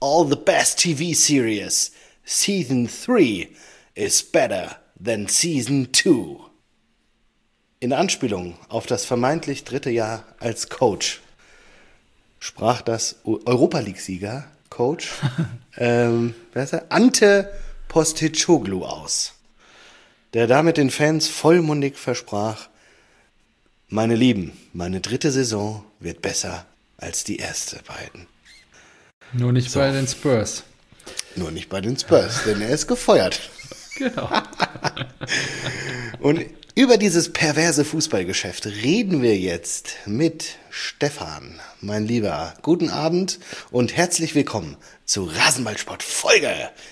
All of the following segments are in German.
all the best TV series, Season 3 is better than Season 2. In Anspielung auf das vermeintlich dritte Jahr als Coach sprach das Europa-League-Sieger, Coach, wer ist er? Ante Postecoglou aus, der damit den Fans vollmundig versprach: Meine Lieben, meine dritte Saison wird besser als die erste beiden. Nur nicht bei den Spurs. Nur nicht bei den Spurs, denn er ist gefeuert. Genau. Und über dieses perverse Fußballgeschäft reden wir jetzt mit Stefan, mein Lieber. Guten Abend und herzlich willkommen zu Rasenballsport Folge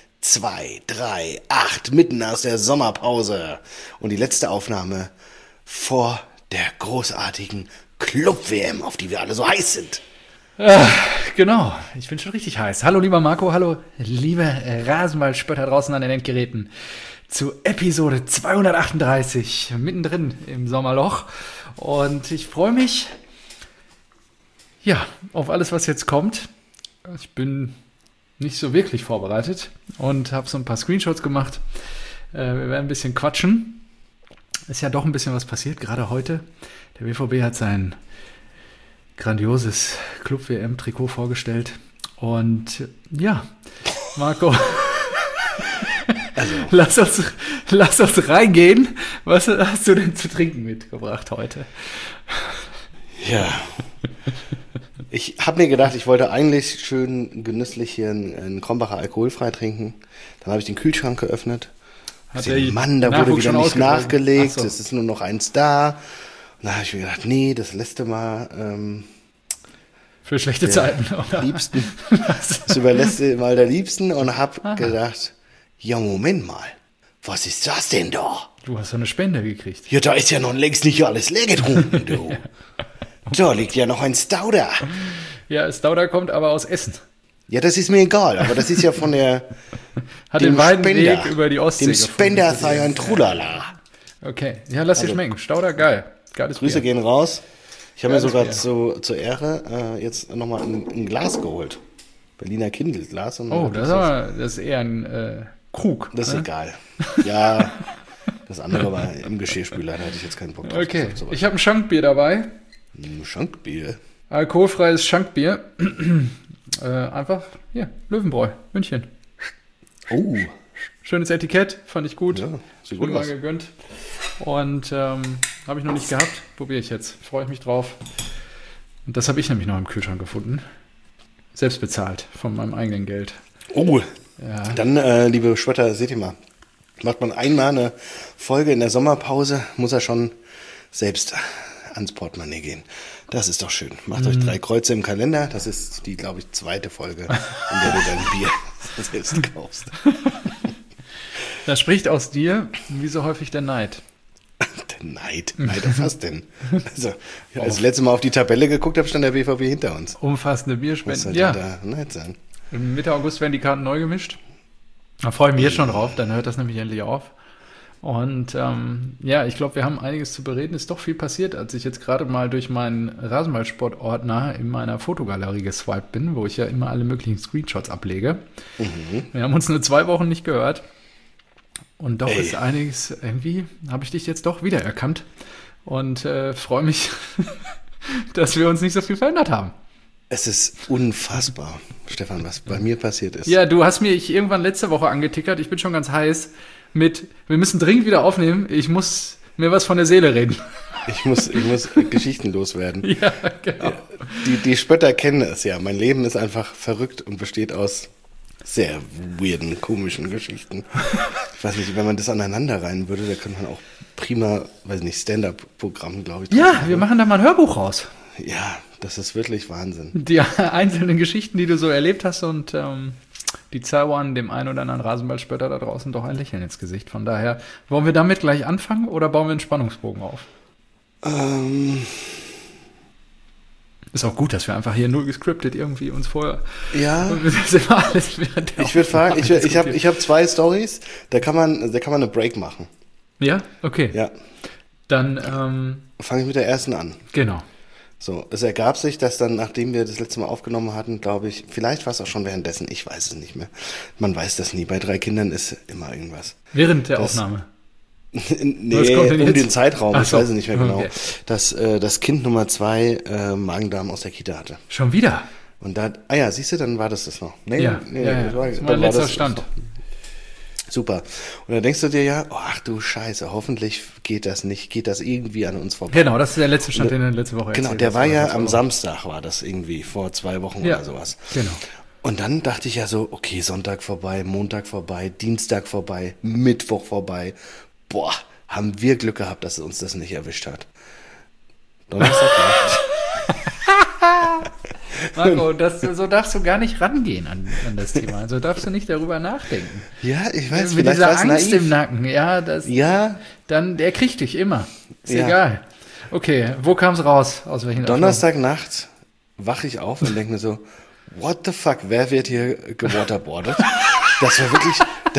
238, mitten aus der Sommerpause. Und die letzte Aufnahme vor der großartigen Club-WM, auf die wir alle so heiß sind. Genau, ich bin schon richtig heiß. Hallo lieber Marco, hallo liebe Rasenballspötter draußen an den Endgeräten zu Episode 238, mittendrin im Sommerloch. Und ich freue mich, ja, auf alles, was jetzt kommt. Ich bin nicht so wirklich vorbereitet und habe so ein paar Screenshots gemacht. Wir werden ein bisschen quatschen. Ist ja doch ein bisschen was passiert, gerade heute. Der BVB hat sein grandioses Club-WM-Trikot vorgestellt. Und ja, Marco, lass uns reingehen. Was hast du denn zu trinken mitgebracht heute? Ja, ich habe mir gedacht, ich wollte eigentlich schön genüsslich hier einen Krombacher alkoholfrei trinken. Dann habe ich den Kühlschrank geöffnet. Mann, da wurde wieder nicht nachgelegt. Es ist nur noch eins da. Und da habe ich mir gedacht, nee, das letzte Mal für schlechte Zeiten. Oder? Liebsten. Das überlässt mal der Liebsten und habe gedacht, ja, Moment mal, was ist das denn da? Du hast so eine Spende gekriegt. Ja, da ist ja noch längst nicht alles leer getrunken, du. Da liegt ja noch ein Stauder. Ja, Stauder kommt aber aus Essen. Ja, das ist mir egal, aber das ist ja von der Hat den weiten Weg über die Ostsee dem Spender sei ein Trulala. Okay, ja, lass dir schmecken. Stauder, geil. Geiles Grüße Bier. gehen raus. Ich habe mir sogar Bier. zur Ehre jetzt nochmal ein Glas geholt. Berliner Kindelglas. Oh, das ist eher ein Krug. Das ist egal. Ja, das andere war im Geschirrspüler, da hatte ich jetzt keinen Bock drauf. Okay, ich habe ein Schankbier dabei. Ein Schankbier? Alkoholfreies Schankbier. Einfach, hier, Löwenbräu, München. Oh. Schönes Etikett, fand ich gut. Ja, sieht gut mal aus. gegönnt. Und habe ich noch nicht gehabt. Probiere ich jetzt. Freue ich mich drauf. Und das habe ich nämlich noch im Kühlschrank gefunden. Selbst bezahlt von meinem eigenen Geld. Oh. Ja. Dann, liebe Spötter, seht ihr mal. Macht man einmal eine Folge in der Sommerpause, muss er schon selbst ans Portemonnaie gehen. Das ist doch schön. Macht euch 3 Kreuze im Kalender. Das ist die, glaube ich, zweite Folge, in der du dein Bier selbst kaufst. Das spricht aus dir, wie so häufig der Neid. Der Neid auf was denn? Also, als ich das letzte Mal auf die Tabelle geguckt habe, stand der BVB hinter uns. Umfassende Was Bierspenden. soll Ja, da Neid sein? Mitte August werden die Karten neu gemischt. Da freue ich mich jetzt schon drauf, dann hört das nämlich endlich auf. Und ja, ich glaube, wir haben einiges zu bereden. Ist doch viel passiert, als ich jetzt gerade mal durch meinen Rasenballsport-Ordner in meiner Fotogalerie geswiped bin, wo ich ja immer alle möglichen Screenshots ablege. Wir haben uns nur 2 Wochen nicht gehört. Und doch ist einiges, irgendwie habe ich dich jetzt doch wiedererkannt. Und freue mich, dass wir uns nicht so viel verändert haben. Es ist unfassbar, Stefan, was bei mir passiert ist. Ja, du hast mich irgendwann letzte Woche angetickert. Ich bin schon ganz heiß mit, wir müssen dringend wieder aufnehmen. Ich muss mir was von der Seele reden. Ich muss Geschichten loswerden. Ja, genau. Die Spötter kennen es ja. Mein Leben ist einfach verrückt und besteht aus sehr weirden, komischen Geschichten. Ich weiß nicht, wenn man das aneinander reihen würde, da könnte man auch prima, weiß nicht, Stand-up-Programm, glaube ich. Ja, wir machen da mal ein Hörbuch raus. Ja, das ist wirklich Wahnsinn. Die einzelnen Geschichten, die du so erlebt hast und die zaubern dem einen oder anderen Rasenballspötter da draußen doch ein Lächeln ins Gesicht. Von daher, wollen wir damit gleich anfangen oder bauen wir einen Spannungsbogen auf? Ist auch gut, dass wir einfach hier null gescriptet irgendwie uns vorher. Ja. Das ist immer alles Ich würde fragen, ich hab 2 Stories, da kann man eine Break machen. Ja? Okay. Ja. Dann fange ich mit der ersten an. Genau. So, es ergab sich, dass dann, nachdem wir das letzte Mal aufgenommen hatten, glaube ich, vielleicht war es auch schon währenddessen, ich weiß es nicht mehr. Man weiß das nie. Bei 3 Kindern ist immer irgendwas. Während der Aufnahme? Nee, um den Zeitraum, ich so. weiß es nicht mehr genau, Okay. dass das Kind Nummer 2 Magen-Darm aus der Kita hatte. Schon wieder? Und da, siehst du, dann war das noch. Nee, Ja, das war, das ist dann mein war letzter das Stand. Super. Und dann denkst du dir ja, oh, ach du Scheiße, hoffentlich geht das irgendwie an uns vorbei. Genau, das ist der letzte Stand, den du letzte Woche Genau, erzählt der hast. war ja letzte am Woche. Samstag, war das irgendwie, vor 2 Wochen Ja, oder sowas. genau. Und dann dachte ich ja so, okay, Sonntag vorbei, Montag vorbei, Dienstag vorbei, Mittwoch vorbei. Boah, haben wir Glück gehabt, dass uns das nicht erwischt hat. Donnerstagnacht. Marco, so darfst du gar nicht rangehen an das Thema. Also darfst du nicht darüber nachdenken. Ja, ich weiß, Mit vielleicht dieser war es Angst naiv. im Nacken, Ja, dann, der kriegt dich immer. Ist Ja. egal. Okay, wo kam es raus? Aus welchen Donnerstagnacht wache ich auf und denke mir so, what the fuck, wer wird hier gewaterboardet? Das war wirklich,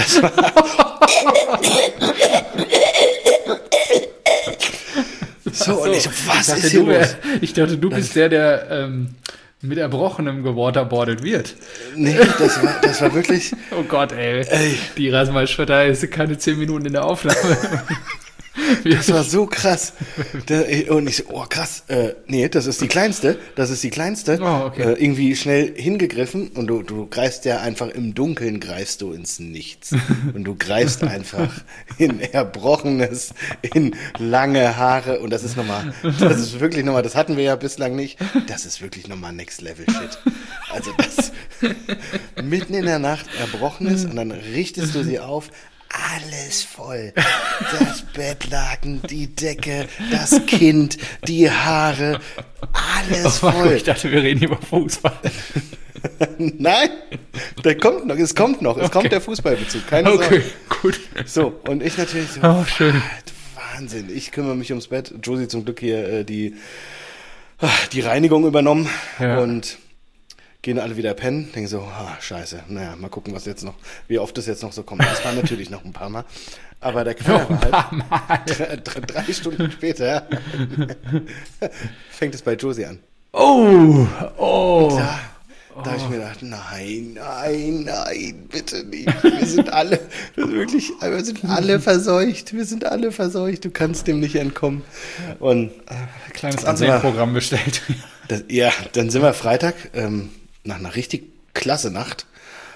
so, und ich so, was ist hier los? Ich dachte, du bist der mit Erbrochenem gewaterboardet wird. Nee, das war wirklich, Oh Gott, ey. Die Rasenballschwetter ist keine 10 Minuten in der Aufnahme. das war so krass. Und ich so, oh krass, nee, das ist die kleinste. Oh, okay. Irgendwie schnell hingegriffen und du greifst ja einfach im Dunkeln, greifst du ins Nichts. Und du greifst einfach in Erbrochenes, in lange Haare und das ist wirklich nochmal, das hatten wir ja bislang nicht, das ist wirklich nochmal Next Level Shit. Also das, mitten in der Nacht Erbrochenes und dann richtest du sie auf, alles voll. Das Bettlaken, die Decke, das Kind, die Haare, alles Marco, voll. ich dachte, wir reden über Fußball. Nein, es kommt der Fußballbezug, keine Okay, Sorge. gut. So, und ich natürlich so, Oh, schön. Wahnsinn, ich kümmere mich ums Bett. Josie zum Glück hier die Reinigung übernommen Ja. und gehen alle wieder pennen, denken so, scheiße, naja, mal gucken, wie oft das jetzt noch so kommt. Das war natürlich noch ein paar Mal, aber der Knall war halt 3 Stunden später fängt es bei Josie an. Oh. Da habe ich mir gedacht, nein, bitte nicht. Wir sind alle verseucht, du kannst dem nicht entkommen. Und Kleines Dann sind wir- Ansehprogramm bestellt. dann sind wir Freitag nach einer richtig klasse Nacht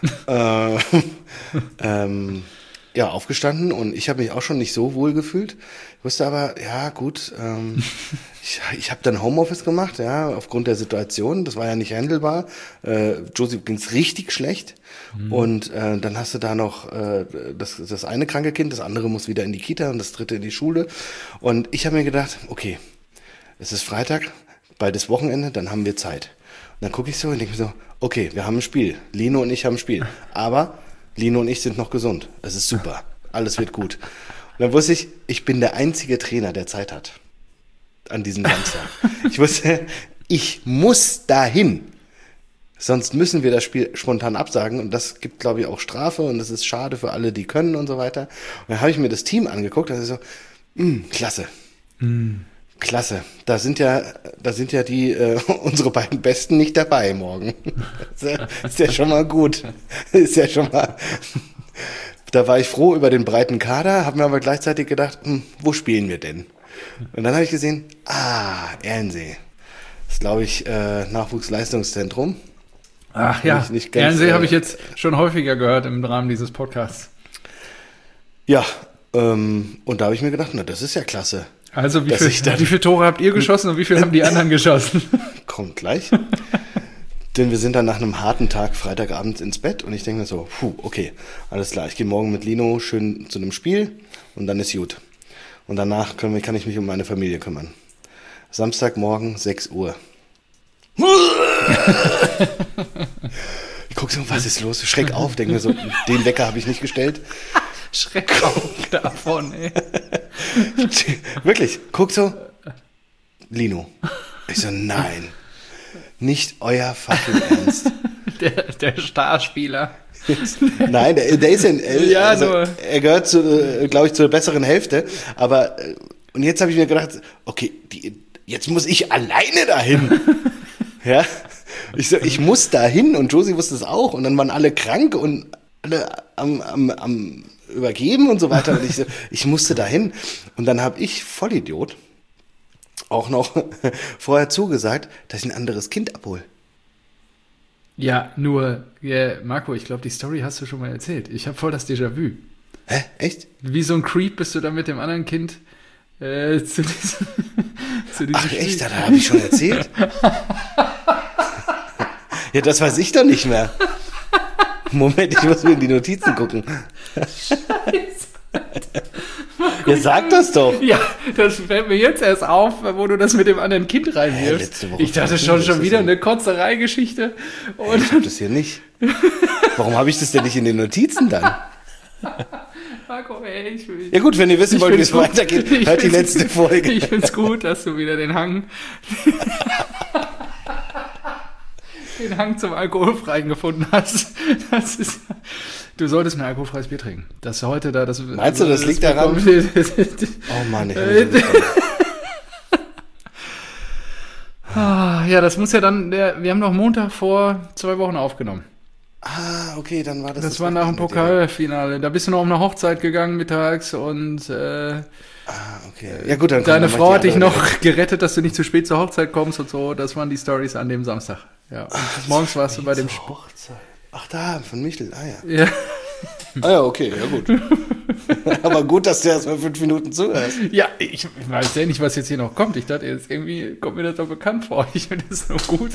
aufgestanden und ich habe mich auch schon nicht so wohl gefühlt. Ich wusste aber, ja gut, ich habe dann Homeoffice gemacht, ja, aufgrund der Situation. Das war ja nicht handelbar. Josie ging's richtig schlecht. Und dann hast du da noch das eine kranke Kind, das andere muss wieder in die Kita und das dritte in die Schule. Und ich habe mir gedacht, okay, es ist Freitag, beides Wochenende, dann haben wir Zeit. Und dann gucke ich so und denke mir so, okay, wir haben ein Spiel. Lino und ich haben ein Spiel. Aber Lino und ich sind noch gesund. Es ist super. Alles wird gut. Und dann wusste ich bin der einzige Trainer, der Zeit hat. An diesem Samstag. Ich wusste, ich muss dahin. Sonst müssen wir das Spiel spontan absagen. Und das gibt, glaube ich, auch Strafe. Und das ist schade für alle, die können und so weiter. Und dann habe ich mir das Team angeguckt. Und so, klasse. Klasse. Da sind ja die unsere beiden Besten nicht dabei morgen. Ist ja schon mal gut. Ist ja schon mal. Da war ich froh über den breiten Kader, habe mir aber gleichzeitig gedacht, wo spielen wir denn? Und dann habe ich gesehen, Erlensee. Das ist, glaube ich, Nachwuchsleistungszentrum. Ach ja, Nicht ganz, Fernsehen habe ich jetzt schon häufiger gehört im Rahmen dieses Podcasts. Ja, und da habe ich mir gedacht, na, das ist ja klasse. Also wie Dass ich dann- viele Tore habt ihr geschossen und wie viele haben die anderen geschossen? Kommt gleich. Denn wir sind dann nach einem harten Tag Freitagabend ins Bett und ich denke mir so, okay, alles klar, ich gehe morgen mit Lino schön zu einem Spiel und dann ist gut. Und danach kann ich mich um meine Familie kümmern. Samstagmorgen, 6 Uhr. Ich gucke so, was ist los? Schreck auf, denke mir so, den Wecker habe ich nicht gestellt. Schreck auf davon, ey. Wirklich, guck so, Lino. Ich so, nein, nicht euer fucking Ernst. Der Starspieler. Nein, der ist Ja, nur. Er gehört glaube ich, zur besseren Hälfte. Aber und jetzt habe ich mir gedacht, okay, jetzt muss ich alleine dahin. Ja, ich muss dahin und Josie wusste es auch und dann waren alle krank und alle am übergeben und so weiter und ich musste dahin und dann habe ich, Vollidiot, auch noch vorher zugesagt, dass ich ein anderes Kind abhole. Ja, nur, Marco, ich glaube, die Story hast du schon mal erzählt. Ich habe voll das Déjà-vu. Hä? Echt? Wie so ein Creep bist du dann mit dem anderen Kind zu diesem Ach echt, das habe ich schon erzählt? Ja, das weiß ich doch nicht mehr. Moment, ich muss mir in die Notizen gucken. Scheiße. Ja, sag das doch. Ja, das fällt mir jetzt erst auf, wo du das mit dem anderen Kind reinwirfst. Ich dachte schon wieder eine Kotzerei-Geschichte. Ich hab das hier nicht. Warum habe ich das denn nicht in den Notizen dann? Marco, ey, ja gut, wenn ihr wissen wollt, wie es weitergeht, hört die letzte Folge. Ich find's gut, dass du wieder den Hang zum Alkoholfreien gefunden hast. Du solltest ein alkoholfreies Bier trinken. Das heute da, das. Meinst du, das liegt daran? Oh Mann, ja, das muss ja dann, wir haben noch Montag vor 2 Wochen aufgenommen. Ah, okay, dann war das. Das war nach dem Pokalfinale. Da bist du noch auf eine Hochzeit gegangen mittags und okay. Ja gut, dann deine Frau hat dich noch gerettet, dass du nicht zu spät zur Hochzeit kommst und so. Das waren die Stories an dem Samstag. Ja. Und morgens warst du bei dem Hochzeit. Ach da, von Michel. Ah ja. Ja. Ah ja, okay, ja gut. Aber gut, dass du erst mal 5 Minuten zuhörst. Ja, ich weiß ja nicht, was jetzt hier noch kommt. Ich dachte, jetzt irgendwie kommt mir das doch bekannt vor. Ich finde das so gut.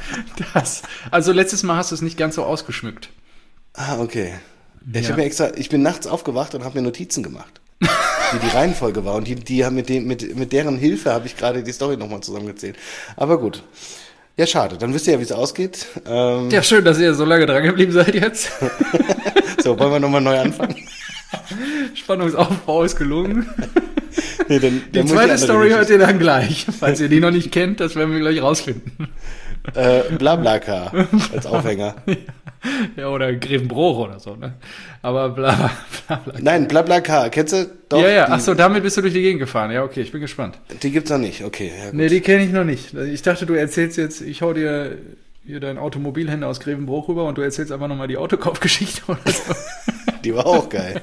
Also letztes Mal hast du es nicht ganz so ausgeschmückt. Ah, okay. Ja, ich bin nachts aufgewacht und habe mir Notizen gemacht. Wie die Reihenfolge war. Und mit deren Hilfe habe ich gerade die Story nochmal zusammengezählt. Aber gut. Ja, schade. Dann wisst ihr ja, wie es ausgeht. Ja, schön, dass ihr so lange dran geblieben seid jetzt. So, wollen wir nochmal neu anfangen? Spannungsaufbau ist gelungen. Nee, dann die zweite Story hört ihr dann gleich. Falls ihr die noch nicht kennt, das werden wir gleich rausfinden. Blablacar als Aufhänger. Ja, oder Grevenbroich oder so, ne? Aber Blablacar. Nein, Blablacar, kennst du? Doch, ja. Achso, damit bist du durch die Gegend gefahren. Ja, okay, ich bin gespannt. Die gibt's noch nicht, okay. Ja, gut. Nee, die kenne ich noch nicht. Ich dachte, du erzählst jetzt, ich hau dir hier deinen Automobilhändler aus Grevenbroich rüber und du erzählst einfach nochmal die Autokaufgeschichte oder so. Die war auch geil.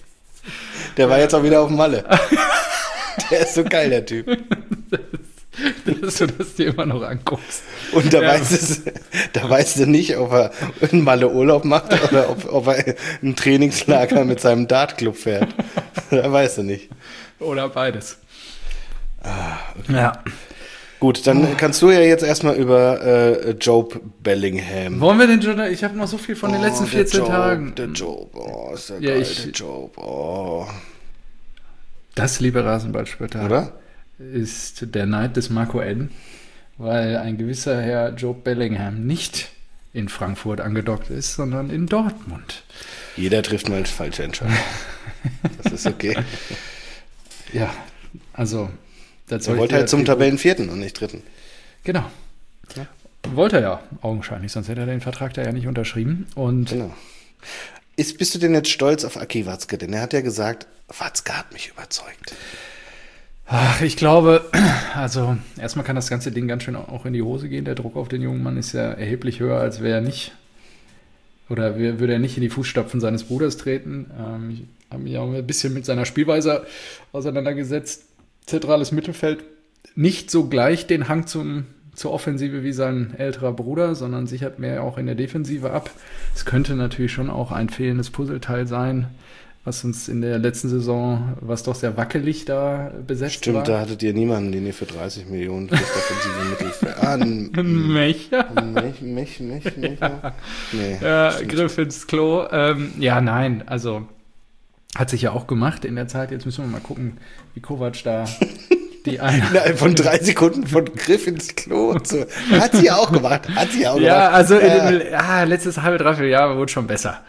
Der war jetzt auch wieder auf Malle. Der ist so geil, der Typ. Dass du das dir immer noch anguckst. Und da weißt du nicht, ob er in Malle Urlaub macht oder ob er ein Trainingslager mit seinem Dartclub fährt. Da weißt du nicht. Oder beides. Ah, okay. Ja. Gut, dann kannst du ja jetzt erstmal über Job Bellingham. Wollen wir den Job? Ich habe noch so viel von den letzten 14 Tagen. Der Job, ist der geil, der Job, Das, liebe Rasenballspötter, oder? Ist der Neid des Marco N., weil ein gewisser Herr Job Bellingham nicht in Frankfurt angedockt ist, sondern in Dortmund. Jeder trifft mal falsche Entscheidung. Das ist okay. Ja, also... Er wollte halt zum Tabellenvierten und nicht Dritten. Genau. Ja. Wollte er ja, augenscheinlich, sonst hätte er den Vertrag da ja nicht unterschrieben. Und genau. Bist du denn jetzt stolz auf Aki Watzke? Denn er hat ja gesagt, Watzke hat mich überzeugt. Ach, ich glaube, also erstmal kann das ganze Ding ganz schön auch in die Hose gehen. Der Druck auf den jungen Mann ist ja erheblich höher, als wäre er nicht, oder würde er nicht in die Fußstapfen seines Bruders treten. Ich habe mich auch ein bisschen mit seiner Spielweise auseinandergesetzt. Zentrales Mittelfeld, nicht so gleich den Hang zur Offensive wie sein älterer Bruder, sondern sichert mehr auch in der Defensive ab. Es könnte natürlich schon auch ein fehlendes Puzzleteil sein, was uns in der letzten Saison, was doch sehr wackelig da besetzt war. Stimmt, da hattet ihr niemanden, den ihr für 30 Millionen fürs defensive Mittelfeld... Ein Mecher? Mecher? Nee, ja, Griff ins Klo. Ja, nein, also... Hat sich ja auch gemacht in der Zeit. Jetzt müssen wir mal gucken, wie Kovac da die eine... Innerhalb von 3 Sekunden von Griff ins Klo. Und so. Hat sie auch gemacht. Ja, also letztes halbe, dreiviertel Jahr wurde schon besser.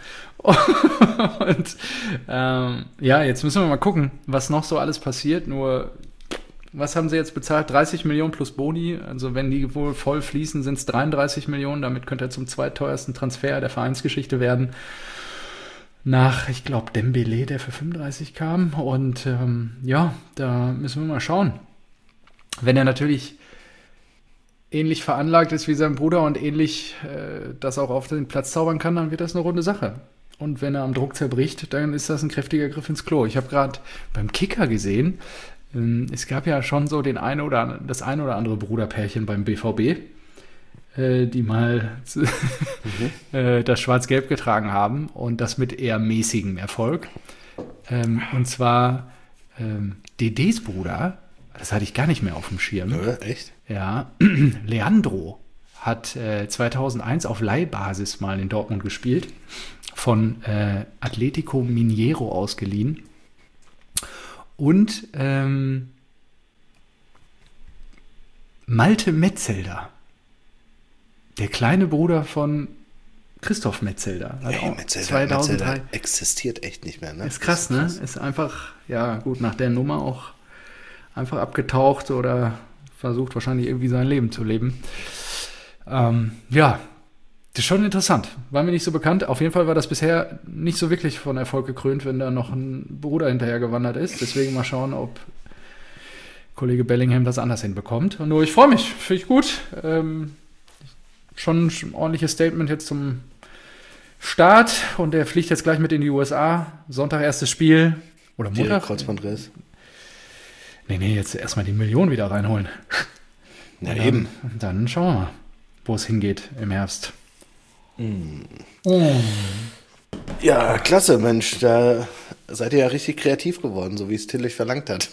Und jetzt müssen wir mal gucken, was noch so alles passiert. Nur, was haben sie jetzt bezahlt? 30 Millionen plus Boni. Also wenn die wohl voll fließen, sind es 33 Millionen. Damit könnte er zum zweitteuersten Transfer der Vereinsgeschichte werden. Nach, ich glaube, Dembélé, der für 35 kam. Und da müssen wir mal schauen. wenn er natürlich ähnlich veranlagt ist wie sein Bruder und ähnlich das auch auf den Platz zaubern kann, dann wird das eine runde Sache. Und wenn er am Druck zerbricht, dann ist das ein kräftiger Griff ins Klo. Ich habe gerade beim Kicker gesehen, es gab ja schon so das eine oder andere Bruderpärchen beim BVB, die mal das Schwarz-Gelb getragen haben und das mit eher mäßigem Erfolg. Und zwar Dedés Bruder, das hatte ich gar nicht mehr auf dem Schirm. Echt? Ja, Leandro hat 2001 auf Leihbasis mal in Dortmund gespielt, von Atlético Mineiro ausgeliehen. Und Malte Metzelder, der kleine Bruder von Christoph Metzelder. Hey, Metzelder existiert echt nicht mehr, ne? Ist krass, ne? Ist einfach, ja gut, nach der Nummer auch einfach abgetaucht oder versucht wahrscheinlich irgendwie sein Leben zu leben. Ja, das ist schon interessant. War mir nicht so bekannt. Auf jeden Fall war das bisher nicht so wirklich von Erfolg gekrönt, wenn da noch ein Bruder hinterher gewandert ist. Deswegen mal schauen, ob Kollege Bellingham das anders hinbekommt. Nur ich freue mich, finde ich gut. Schon ein ordentliches Statement jetzt zum Start. Und er fliegt jetzt gleich mit in die USA. Sonntag erstes Spiel. Oder Montag? Kreuzbandriss. Nee, jetzt erstmal die Million wieder reinholen. Ja, eben. Dann schauen wir mal, wo es hingeht im Herbst. Ja, klasse, Mensch. Da seid ihr ja richtig kreativ geworden, so wie es Tillich verlangt hat.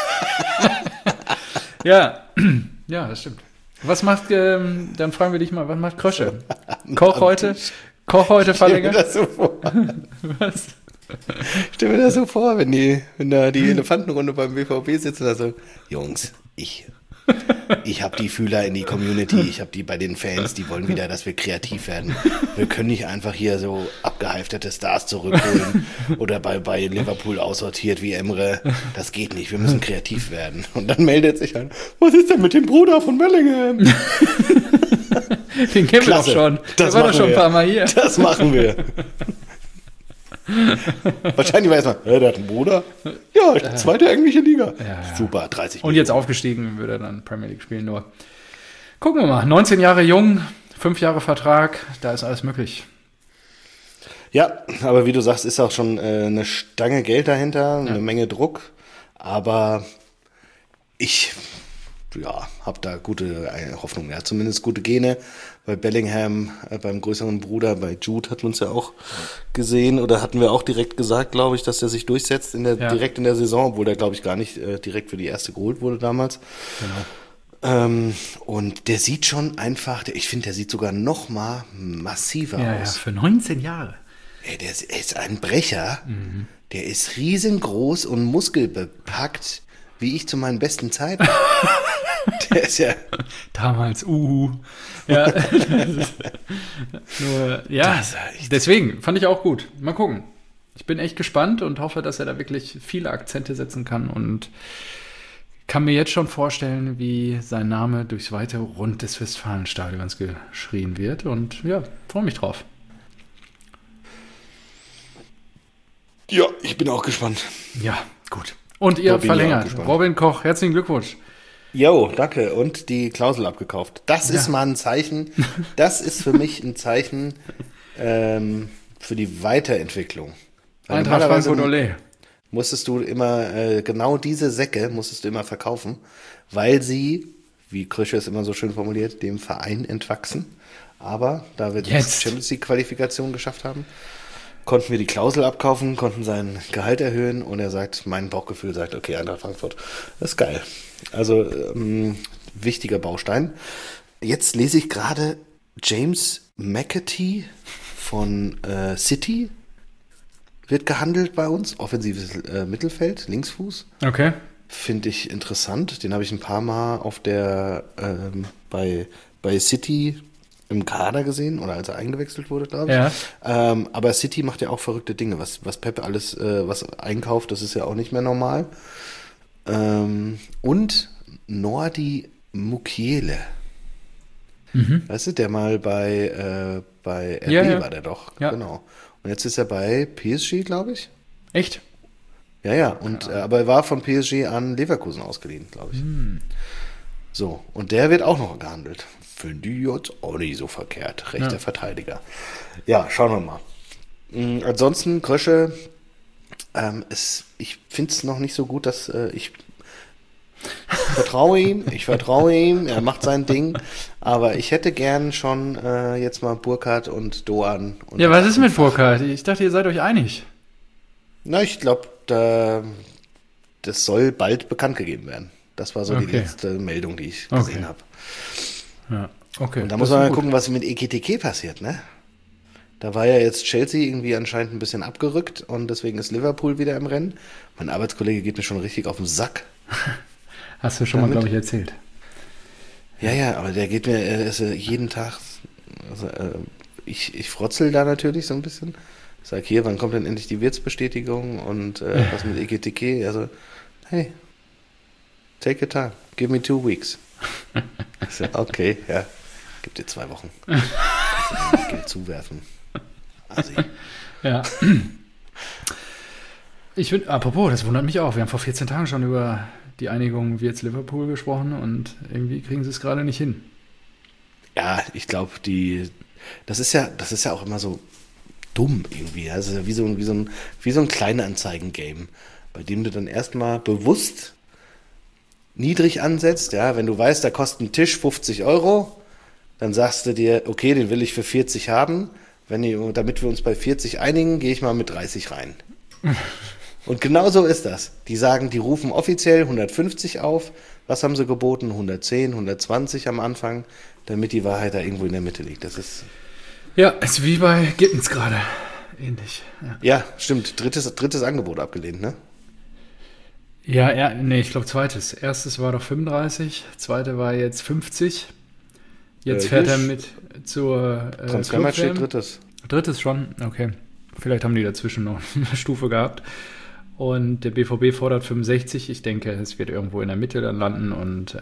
Ja, das stimmt. Was macht, dann fragen wir dich mal, was macht Krösche? Koch heute verlängert? Das so vor. Was? Stell mir das so vor, wenn da die Elefantenrunde beim BVB sitzen, also, Jungs, ich habe die Fühler in die Community, ich habe die bei den Fans, die wollen wieder, dass wir kreativ werden. Wir können nicht einfach hier so abgehalfterte Stars zurückholen oder bei Liverpool aussortiert wie Emre. Das geht nicht, wir müssen kreativ werden. Und dann meldet sich ein, was ist denn mit dem Bruder von Bellingham? Den kennen wir doch schon. Der war doch schon ein paar Mal hier. Das machen wir. Wahrscheinlich weiß man, der hat einen Bruder. Ja, zweite englische Liga. Ja. Super, 30 Und Millionen. jetzt aufgestiegen, würde er dann Premier League spielen. Nur gucken wir mal. 19 Jahre jung, 5 Jahre Vertrag, da ist alles möglich. Ja, aber wie du sagst, ist auch schon eine Stange Geld dahinter, eine Menge Druck. Aber ich habe da gute Hoffnung. Er hat zumindest gute Gene. Bei Bellingham, beim größeren Bruder, bei Jude hat man es ja auch gesehen. Oder hatten wir auch direkt gesagt, glaube ich, dass er sich durchsetzt direkt in der Saison, obwohl der, glaube ich, gar nicht direkt für die erste geholt wurde damals. Genau. Und der sieht schon einfach, ich finde, der sieht sogar noch mal massiver aus. Ja, für 19 Jahre. Ey, der ist ein Brecher. Der ist riesengroß und muskelbepackt, wie ich zu meinen besten Zeiten. Der ist ja... Damals, Ja, nur, ja, deswegen fand ich auch gut. Mal gucken. Ich bin echt gespannt und hoffe, dass er da wirklich viele Akzente setzen kann und kann mir jetzt schon vorstellen, wie sein Name durchs weite Rund des Westfalenstadions geschrien wird und ja, freue mich drauf. Ja, ich bin auch gespannt. Ja, gut. Und ihr habt verlängert. Robin Koch, herzlichen Glückwunsch. Jo, danke. Und die Klausel abgekauft. Das ist mal ein Zeichen. Das ist für mich ein Zeichen für die Weiterentwicklung. Eintracht Frankfurt Ole. Musstest du immer, genau diese Säcke musstest du immer verkaufen, weil sie, wie Krösche es immer so schön formuliert, dem Verein entwachsen. Aber da wir die Champions League Qualifikation geschafft haben, konnten wir die Klausel abkaufen, konnten sein Gehalt erhöhen und er sagt, mein Bauchgefühl sagt, okay, Eintracht Frankfurt, das ist geil. Also wichtiger Baustein. Jetzt lese ich gerade James McAtee von City wird gehandelt bei uns, offensives Mittelfeld, Linksfuß. Okay. Finde ich interessant. Den habe ich ein paar Mal auf der bei City im Kader gesehen oder als er eingewechselt wurde, glaube ich. Ja. Aber City macht ja auch verrückte Dinge. Was Pep alles was einkauft, das ist ja auch nicht mehr normal. Und Nordi Mukiele. Weißt du, der mal bei RB war der doch. Ja. Genau. Und jetzt ist er bei PSG, glaube ich. Echt? Ja. Und aber er war von PSG an Leverkusen ausgeliehen, glaube ich. So, und der wird auch noch gehandelt. Finde ich jetzt auch nicht so verkehrt. Rechter Verteidiger. Ja, schauen wir mal. Ansonsten, Krösche, ich finde es noch nicht so gut, dass ich vertraue ihm, er macht sein Ding, aber ich hätte gern schon jetzt mal Burkhardt und Doan. Und Ja, was ist mit Burkhardt? Ich dachte, ihr seid euch einig. Na, ich glaube, das soll bald bekannt gegeben werden. Das war so die letzte Meldung, die ich gesehen habe. Ja, okay. Und da muss man mal gucken, was mit Ekitike passiert, ne? Da war ja jetzt Chelsea irgendwie anscheinend ein bisschen abgerückt und deswegen ist Liverpool wieder im Rennen. Mein Arbeitskollege geht mir schon richtig auf den Sack. Hast du schon mal, glaube ich, erzählt. Ja, aber der geht mir jeden Tag, also, ich frotzel da natürlich so ein bisschen. Sag hier, wann kommt denn endlich die Wirtsbestätigung und was mit Ekitike? Also, hey, take your time, give me 2 weeks. So, okay, ja, gib dir 2 Wochen. Kannst du mir Geld zuwerfen. Also, ja. Ich finde, apropos, das wundert mich auch. Wir haben vor 14 Tagen schon über die Einigung Wirtz-Liverpool gesprochen und irgendwie kriegen sie es gerade nicht hin. Ja, ich glaube, das ist ja auch immer so dumm irgendwie. Also wie so ein Kleinanzeigen-Game, bei dem du dann erstmal bewusst niedrig ansetzt. Ja, wenn du weißt, da kostet ein Tisch 50 Euro, dann sagst du dir, okay, den will ich für 40 haben. Damit wir uns bei 40 einigen, gehe ich mal mit 30 rein. Und genau so ist das. Die sagen, die rufen offiziell 150 auf. Was haben sie geboten? 110, 120 am Anfang, damit die Wahrheit da irgendwo in der Mitte liegt. Das ist... Ja, ist wie bei Gittens gerade. Ähnlich. Ja, stimmt. Drittes Angebot abgelehnt, ne? Ja, nee, ich glaube zweites. Erstes war doch 35, zweite war jetzt 50. Jetzt fährt er mit zur Transfermarkt steht drittes. Drittes schon? Okay. Vielleicht haben die dazwischen noch eine Stufe gehabt. Und der BVB fordert 65. Ich denke, es wird irgendwo in der Mitte dann landen und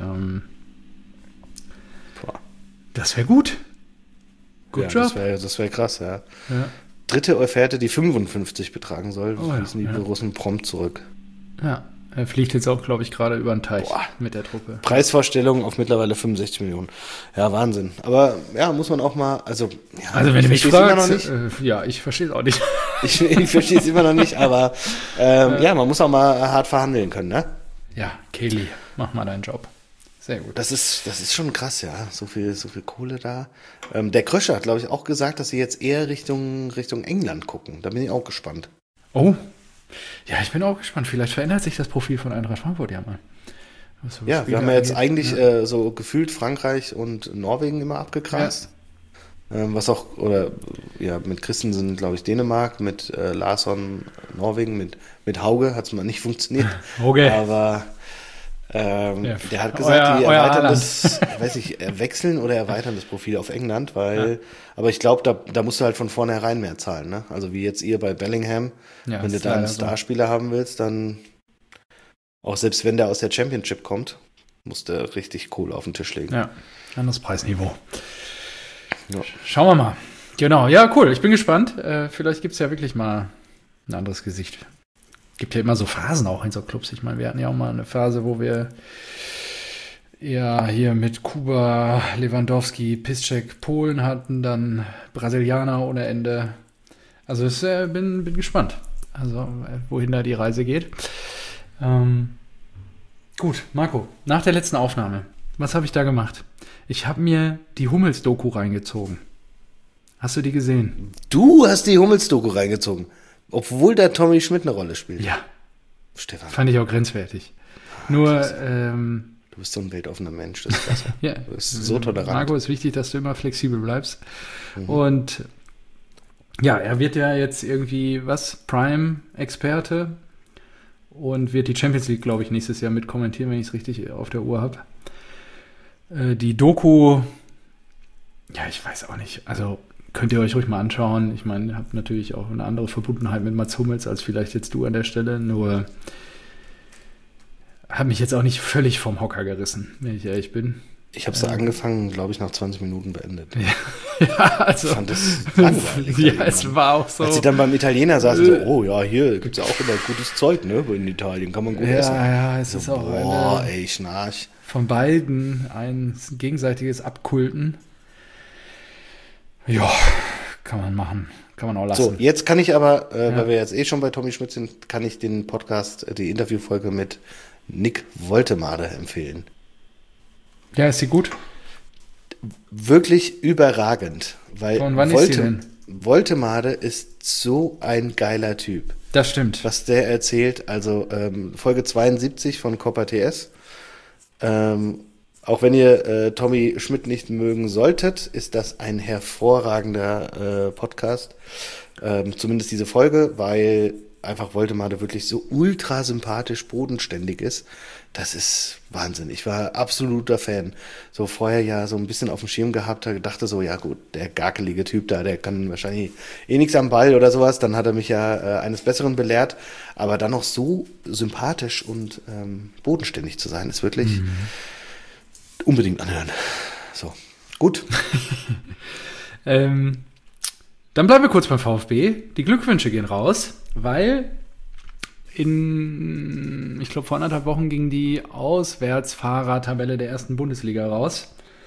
das wäre gut. Gut Job. Das wär krass, ja. Dritte Offerte, die 55 betragen soll, fließen die Russen prompt zurück. Ja, er fliegt jetzt auch, glaube ich, gerade über den Teich mit der Truppe. Preisvorstellung auf mittlerweile 65 Millionen. Ja, Wahnsinn. Aber ja, muss man auch mal, also wenn du mich fragst, ich verstehe es auch nicht. Ich verstehe es immer noch nicht, aber man muss auch mal hart verhandeln können, ne? Ja, Kelly, mach mal deinen Job. Sehr gut. Das ist schon krass, ja. So viel Kohle da. Der Kröscher hat, glaube ich, auch gesagt, dass sie jetzt eher Richtung England gucken. Da bin ich auch gespannt. Oh. Ja, ich bin auch gespannt. Vielleicht verändert sich das Profil von Eintracht Frankfurt ja mal. Ja, wir haben ja jetzt eigentlich so gefühlt Frankreich und Norwegen immer abgekreist. Ja. Mit Christensen, glaube ich, Dänemark, mit Larsson Norwegen, mit Hauge hat es mal nicht funktioniert. Hauge. Aber der hat gesagt, die erweitern wechseln oder erweitern das Profil auf England, aber ich glaube, da musst du halt von vornherein mehr zahlen, ne? Also wie jetzt ihr bei Bellingham, wenn du da einen Starspieler haben willst, dann auch selbst wenn der aus der Championship kommt, musst du richtig Kohle auf den Tisch legen. Ja, anderes Preisniveau. Ja. Schauen wir mal. Genau, ja, cool, ich bin gespannt. Vielleicht gibt es ja wirklich mal ein anderes Gesicht. Gibt ja immer so Phasen auch in so Clubs. Ich meine, wir hatten ja auch mal eine Phase, wo wir hier mit Kuba, Lewandowski, Piszczek, Polen hatten, dann Brasilianer ohne Ende. Also ich bin gespannt, also wohin da die Reise geht. Gut, Marco, nach der letzten Aufnahme, was habe ich da gemacht? Ich habe mir die Hummels-Doku reingezogen. Hast du die gesehen? Du hast die Hummels-Doku reingezogen? Obwohl da Tommy Schmidt eine Rolle spielt. Ja. Stefan. Fand ich auch grenzwertig. Nur, du bist so ein weltoffener Mensch, das ist klasse. Ja. Du bist so tolerant. Marco, ist wichtig, dass du immer flexibel bleibst. Und ja, er wird ja jetzt irgendwie, Prime-Experte und wird die Champions League, glaube ich, nächstes Jahr mit kommentieren, wenn ich es richtig auf der Uhr habe. Die Doku, ja, ich weiß auch nicht, also könnt ihr euch ruhig mal anschauen. Ich meine, ihr habt natürlich auch eine andere Verbundenheit mit Mats Hummels als vielleicht jetzt du an der Stelle. Nur hat mich jetzt auch nicht völlig vom Hocker gerissen, wenn ich ehrlich bin. Ich habe es angefangen, glaube ich, nach 20 Minuten beendet. Ja, also. Ich fand das langweilig. Ja, es war auch so. Als sie dann beim Italiener saßen, so, oh ja, hier gibt es ja auch immer gutes Zeug, ne? In Italien kann man gut essen. Ja, es So, ist auch boah, ey, Schnarch. von beiden ein gegenseitiges Abkulten. Ja, kann man machen. Kann man auch lassen. So, jetzt kann ich aber, weil wir jetzt schon bei Tommy Schmidt sind, kann ich den Podcast, die Interviewfolge mit Nick Woltemade empfehlen. Ja, ist sie gut? Wirklich überragend, weil Von wann ist sie denn? Woltemade ist so ein geiler Typ. Das stimmt. Was der erzählt, also Folge 72 von Copper TS. Auch wenn ihr Tommy Schmidt nicht mögen solltet, ist das ein hervorragender Podcast. Zumindest diese Folge, weil einfach Woltemade wirklich so ultra sympathisch, bodenständig ist. Das ist Wahnsinn. Ich war absoluter Fan. So vorher ja so ein bisschen auf dem Schirm gehabt, dachte so, ja gut, der gakelige Typ da, der kann wahrscheinlich nichts am Ball oder sowas. Dann hat er mich ja eines Besseren belehrt. Aber dann noch so sympathisch und bodenständig zu sein, ist wirklich unbedingt anhören. So, gut. Dann bleiben wir kurz beim VfB. Die Glückwünsche gehen raus, weil ich glaube, vor 1,5 Wochen ging die Auswärtsfahrertabelle der ersten Bundesliga raus.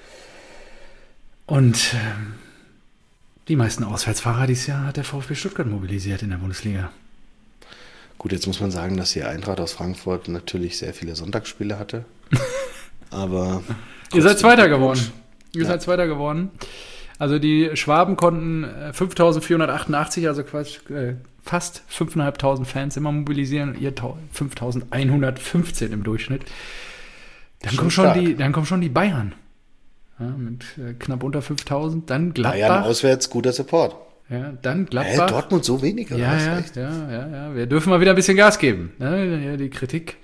Und die meisten Auswärtsfahrer dieses Jahr hat der VfB Stuttgart mobilisiert in der Bundesliga. Gut, jetzt muss man sagen, dass die Eintracht aus Frankfurt natürlich sehr viele Sonntagsspiele hatte. Aber ihr seid Zweiter geworden. Ihr seid Zweiter geworden. Also die Schwaben konnten 5.488, also fast 5.500 Fans immer mobilisieren. Ihr 5.115 im Durchschnitt. Dann kommen schon die Bayern. Ja, mit knapp unter 5.000. Dann Gladbach. Bayern auswärts, guter Support. Ja, dann Gladbach. Dortmund so wenig, oder ja, was? ja, Echt? ja. Wir dürfen mal wieder ein bisschen Gas geben. Ja, die Kritik.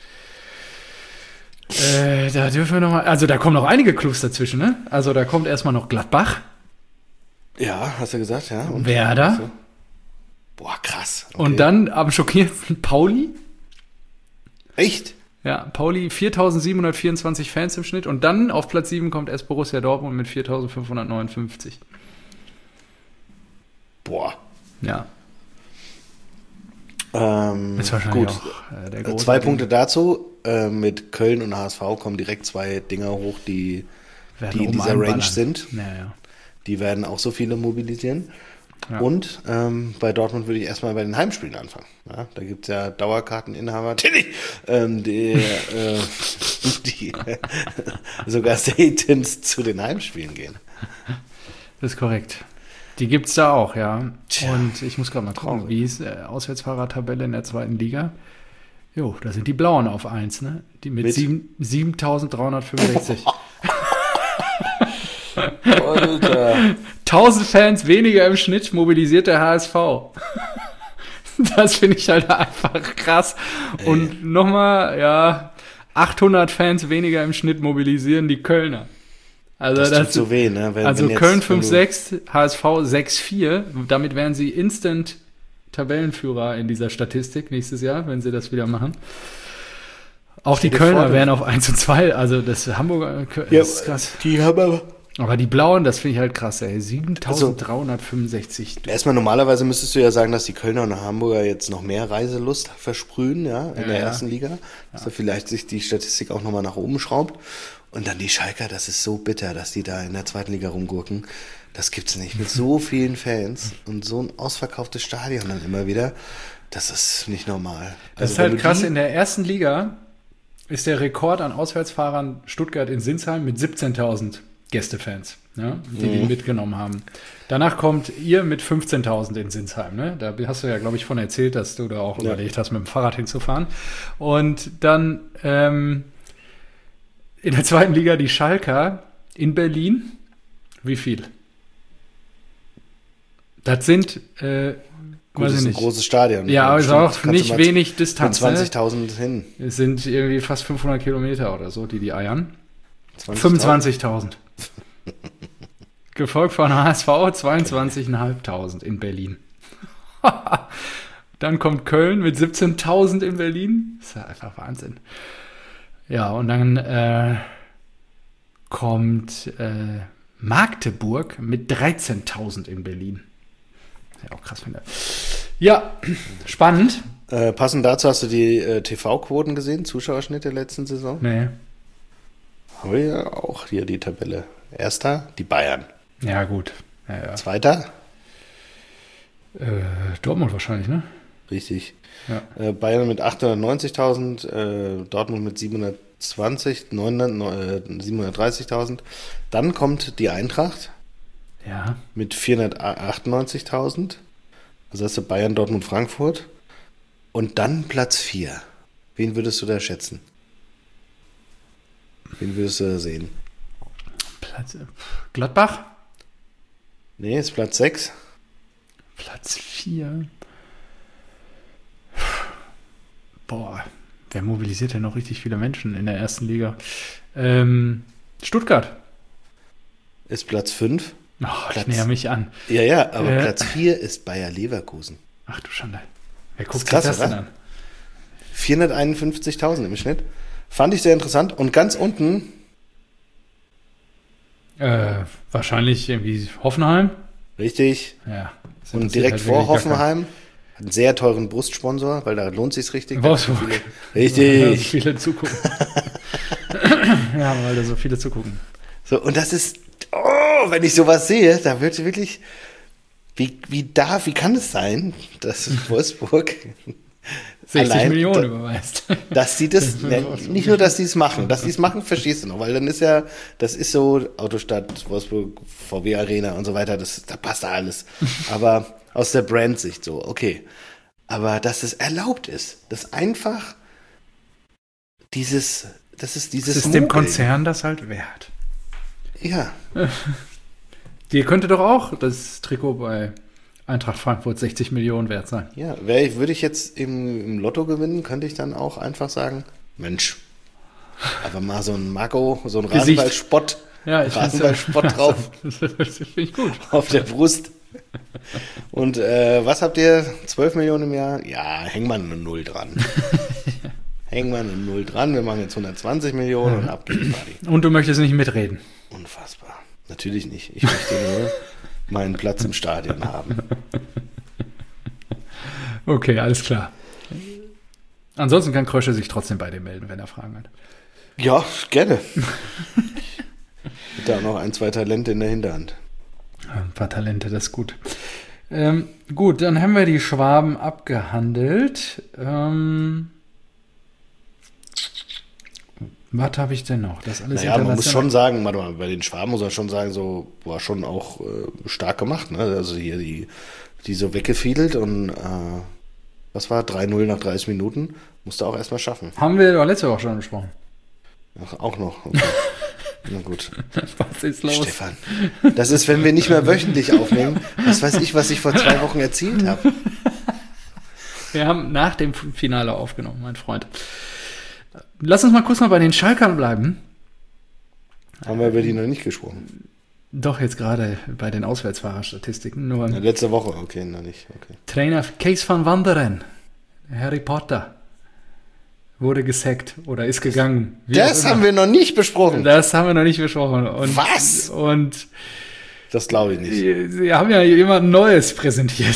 Da dürfen wir noch mal. Also da kommen noch einige Clubs dazwischen, ne? Also da kommt erstmal noch Gladbach. Ja, hast du gesagt, ja. Und Werder. so. Boah, krass. Okay. Und dann am schockierendsten Pauli. Echt? Ja, Pauli 4.724 Fans im Schnitt. Und dann auf Platz 7 kommt erst Borussia Dortmund mit 4.559. Boah. Ja. Ist wahrscheinlich gut. auch der große 2 Punkte dazu. Mit Köln und HSV kommen direkt 2 Dinger hoch, die in dieser Range sind. Ja. Die werden auch so viele mobilisieren. Ja. Und bei Dortmund würde ich erstmal bei den Heimspielen anfangen. Ja, da gibt es ja Dauerkarteninhaber, die sogar seltenst zu den Heimspielen gehen. Das ist korrekt. Die gibt es da auch, ja. Tja. Und ich muss gerade mal gucken, wie ist Auswärtsfahrertabelle in der 2. Liga? Jo, da sind die Blauen auf 1, ne? Die mit 7.365. Alter. 1000 Fans weniger im Schnitt mobilisiert der HSV. Das finde ich halt einfach krass. Und nochmal, 800 Fans weniger im Schnitt mobilisieren die Kölner. Also das tut so weh, ne? Wenn Köln 5-6, HSV 6-4. Damit wären sie instant Tabellenführer in dieser Statistik nächstes Jahr, wenn sie das wieder machen. Auch die Kölner wären auf 1 und 2. Also das Hamburger ist krass. Die haben aber die Blauen, das finde ich halt krass, ey. 7.365. Erstmal normalerweise müsstest du ja sagen, dass die Kölner und Hamburger jetzt noch mehr Reiselust versprühen, in der ersten Liga. Dass da vielleicht sich die Statistik auch nochmal nach oben schraubt. Und dann die Schalker, das ist so bitter, dass die da in der 2. Liga rumgurken. Das gibt's nicht. Mit so vielen Fans und so ein ausverkauftes Stadion dann immer wieder. Das ist nicht normal. Das ist halt krass. In der 1. Liga ist der Rekord an Auswärtsfahrern Stuttgart in Sinsheim mit 17.000 Gästefans, die mitgenommen haben. Danach kommt ihr mit 15.000 in Sinsheim. Ne? Da hast du ja, glaube ich, von erzählt, dass du da auch überlegt hast, mit dem Fahrrad hinzufahren. Und dann in der 2. Liga die Schalker in Berlin. Wie viel? Das sind, gut, das ist ein großes Stadion. Ja, aber es ist auch nicht wenig Distanz. 20.000 hin. Es sind irgendwie fast 500 Kilometer oder so, die eiern. 25.000. Gefolgt von HSV 22.500 in Berlin. Dann kommt Köln mit 17.000 in Berlin. Das ist ja einfach Wahnsinn. Ja, und dann kommt Magdeburg mit 13.000 in Berlin. Ja, auch krass finde. Ja, spannend. Passend dazu hast du die TV-Quoten gesehen, Zuschauerschnitt der letzten Saison? Nee. Haben wir ja auch hier die Tabelle. Erster, die Bayern. Ja, gut. Ja. Zweiter? Dortmund wahrscheinlich, ne? Richtig. Ja. Bayern mit 890.000, Dortmund mit 730.000. Dann kommt die Eintracht Ja. mit 498.000. Also hast du Bayern, Dortmund, Frankfurt. Und dann Platz 4. Wen würdest du da schätzen? Wen würdest du da sehen? Gladbach? Nee, ist Platz 6. Platz 4. Boah, wer mobilisiert denn noch richtig viele Menschen in der ersten Liga? Stuttgart. Ist Platz 5. Oh, ich näher mich an. Ja, aber Platz 4 ist Bayer Leverkusen. Ach du Schande. Wer guckt krass, sich das denn oder? an? 451.000 im Schnitt. Fand ich sehr interessant. Und ganz unten, Wahrscheinlich irgendwie Hoffenheim. richtig, Ja. das und interessiert direkt halt vor wirklich gar Hoffenheim, hat einen sehr teuren Brustsponsor, weil da lohnt sich's richtig. Wolfsburg. Viele, keinen. richtig. So viele zugucken. Ja, weil da so viele zugucken. So, und das ist, wenn ich sowas sehe, da wird wirklich, wie kann es sein, dass Wolfsburg 60 Millionen überweist. dass die das, nicht nur, dass die es machen, verstehst du noch, weil dann ist ja, das ist so Autostadt, Wolfsburg, VW Arena und so weiter, da passt da alles. Aber aus der Brandsicht so, okay. Aber dass es erlaubt ist, dass einfach das ist Dem Mogeln. Konzern das halt wert. Ja, Die könnte doch auch das Trikot bei Eintracht Frankfurt 60 Millionen wert sein. ja. Würde ich jetzt im Lotto gewinnen, könnte ich dann auch einfach sagen, Mensch, aber mal so ein Marco, so ein Gesicht. Rasenballspott, Ja, ich Rasenballspott drauf Das finde ich gut. auf der Brust. Und was habt ihr? 12 Millionen im Jahr? Ja, hängen wir eine Null dran. Hängen wir eine Null dran. Wir machen jetzt 120 Millionen und ab geht die Party. Und du möchtest nicht mitreden. Unfassbar. Natürlich nicht. Ich möchte nur meinen Platz im Stadion haben. Okay, alles klar. Ansonsten kann Krösche sich trotzdem bei dir melden, wenn er Fragen hat. Ja, gerne. Hätte auch noch 1, 2 Talente in der Hinterhand. Ein paar Talente, das ist gut. Gut, dann haben wir die Schwaben abgehandelt. Was habe ich denn noch? Das alles Naja, man muss international. schon sagen, warte mal, bei den Schwaben muss man schon sagen, so war schon auch stark gemacht. Ne? Also hier die so weggefiedelt und was war 3-0 nach 30 Minuten? Musste auch erstmal schaffen. Haben wir doch letzte Woche schon besprochen. Ach, auch noch. Okay. Na gut. Was ist los? Stefan, das ist, wenn wir nicht mehr wöchentlich aufnehmen. Was weiß ich, was ich vor 2 Wochen erzählt habe. Wir haben nach dem Finale aufgenommen, mein Freund. Lass uns mal kurz noch bei den Schalkern bleiben. Haben wir über die noch nicht gesprochen. Doch, jetzt gerade bei den Auswärtsfahrerstatistiken. Nur Ja, letzte Woche, okay, noch nicht. Okay. Trainer Kees van Wanderen, Harry Potter, wurde gesackt oder ist gegangen. Wie Das auch haben immer. wir noch nicht besprochen. Das haben wir noch nicht besprochen. Und, Was? Und Das glaube ich nicht. sie haben ja jemand Neues präsentiert.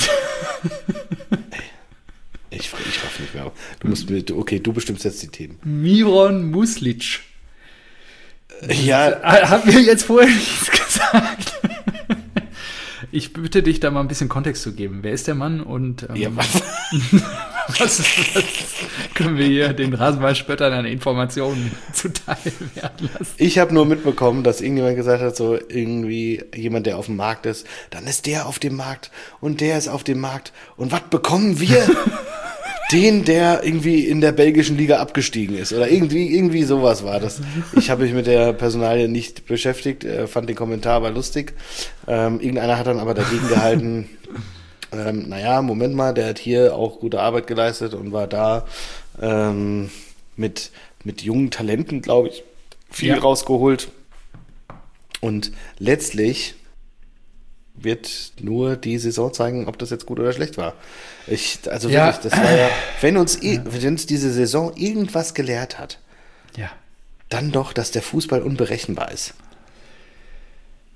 Ich raff nicht mehr. Okay, du bestimmst jetzt die Themen. Miron Muslic. Ja, Hat mir jetzt vorher nichts gesagt. Ich bitte dich, da mal ein bisschen Kontext zu geben. Wer ist der Mann und ja was können wir hier den Rasenballspöttern an Informationen zuteil werden lassen? ich habe nur mitbekommen, dass irgendjemand gesagt hat, so irgendwie jemand, der auf dem Markt ist, dann ist der auf dem Markt und der ist auf dem Markt. Und was bekommen wir? Den, der irgendwie in der belgischen Liga abgestiegen ist. Oder irgendwie sowas war das. Ich habe mich mit der Personalie nicht beschäftigt, fand den Kommentar aber lustig. Irgendeiner hat dann aber dagegen gehalten, naja, Moment mal, der hat hier auch gute Arbeit geleistet und war da mit jungen Talenten, glaube ich, viel rausgeholt. Und letztlich wird nur die Saison zeigen, ob das jetzt gut oder schlecht war. Wirklich, das war ja, wenn uns diese Saison irgendwas gelehrt hat, Ja. dann doch, dass der Fußball unberechenbar ist.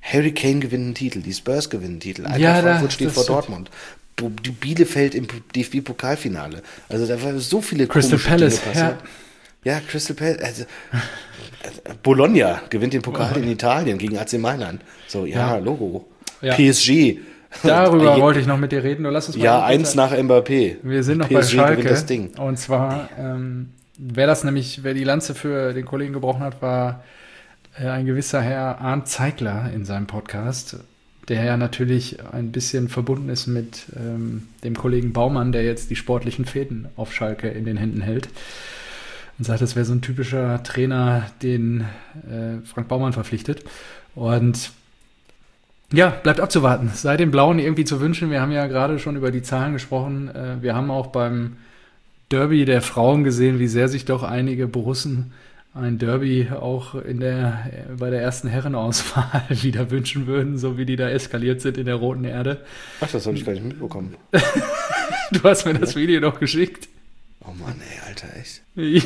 Harry Kane gewinnt einen Titel, die Spurs gewinnen einen Titel, Ja, Frankfurt steht das vor stimmt. Dortmund. Die Bielefeld im DFB-Pokalfinale. Also da waren so viele Crystal komische Palace, Dinge passiert. Ja, Crystal Palace. Also, Bologna gewinnt den Pokal in Italien gegen AC Mailand. So, ja, Logo. Ja. PSG. Darüber wollte ich noch mit dir reden. Du lass uns mal Ja, kurz- 1 nach Mbappé. Wir sind noch PSG bei gewinnt Schalke. das Ding. Und zwar, wer die Lanze für den Kollegen gebrochen hat, war ein gewisser Herr Arndt Zeigler in seinem Podcast, der ja natürlich ein bisschen verbunden ist mit dem Kollegen Baumann, der jetzt die sportlichen Fäden auf Schalke in den Händen hält. Und sagt, das wäre so ein typischer Trainer, den Frank Baumann verpflichtet. Und ja, bleibt abzuwarten. Sei den Blauen irgendwie zu wünschen. Wir haben ja gerade schon über die Zahlen gesprochen. Wir haben auch beim Derby der Frauen gesehen, wie sehr sich doch einige Borussen ein Derby auch bei der ersten Herrenauswahl wieder wünschen würden, so wie die da eskaliert sind in der Roten Erde. Ach, das habe ich gar nicht mitbekommen. Du hast mir das Video noch geschickt. Oh Mann, ey, Alter, echt. Ja.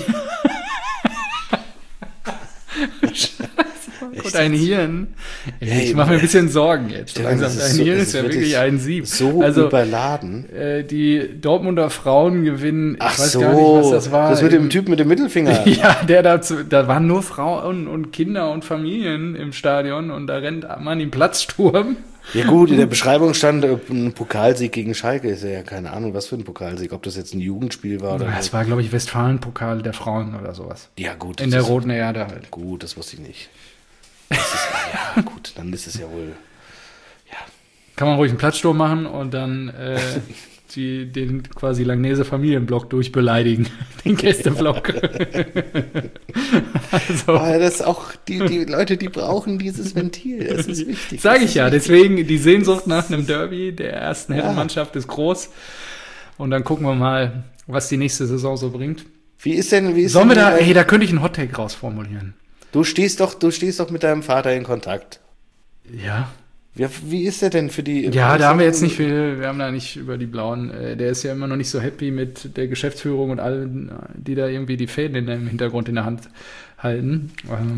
Und ein Hirn. Ey, ich mache mir ein bisschen Sorgen jetzt. Langsam, dein Hirn ist ja wirklich ein Sieb. So überladen. Die Dortmunder Frauen gewinnen, Ach ich weiß so, gar nicht, was das war. das mit dem Typ mit dem Mittelfinger. Ja, da waren nur Frauen und Kinder und Familien im Stadion und da rennt man im Platzsturm. Ja gut, in der Beschreibung stand ein Pokalsieg gegen Schalke. Ist ja keine Ahnung, was für ein Pokalsieg. Ob das jetzt ein Jugendspiel war oder Das war, glaube ich, Westfalen-Pokal der Frauen oder sowas. Ja gut. In der Roten Erde halt. Gut, das wusste ich nicht. Das ist, ja gut, dann ist es ja wohl... Ja. Kann man ruhig einen Platzsturm machen und dann den quasi Langnese Familienblock durchbeleidigen. Den Gästeblock. Also, Aber das ist auch, die Leute, die brauchen dieses Ventil. Das ist wichtig. sage ich ja. Deswegen, die Sehnsucht nach einem Derby der ersten Herrenmannschaft ist groß. Und dann gucken wir mal, was die nächste Saison so bringt. Sollen wir da, da könnte ich einen Hottake rausformulieren. Du stehst doch mit deinem Vater in Kontakt. Ja. Wie ist der denn für die... Ja, da haben wir jetzt nicht viel, wir haben da nicht über die Blauen, der ist ja immer noch nicht so happy mit der Geschäftsführung und allen, die da irgendwie die Fäden im Hintergrund in der Hand halten.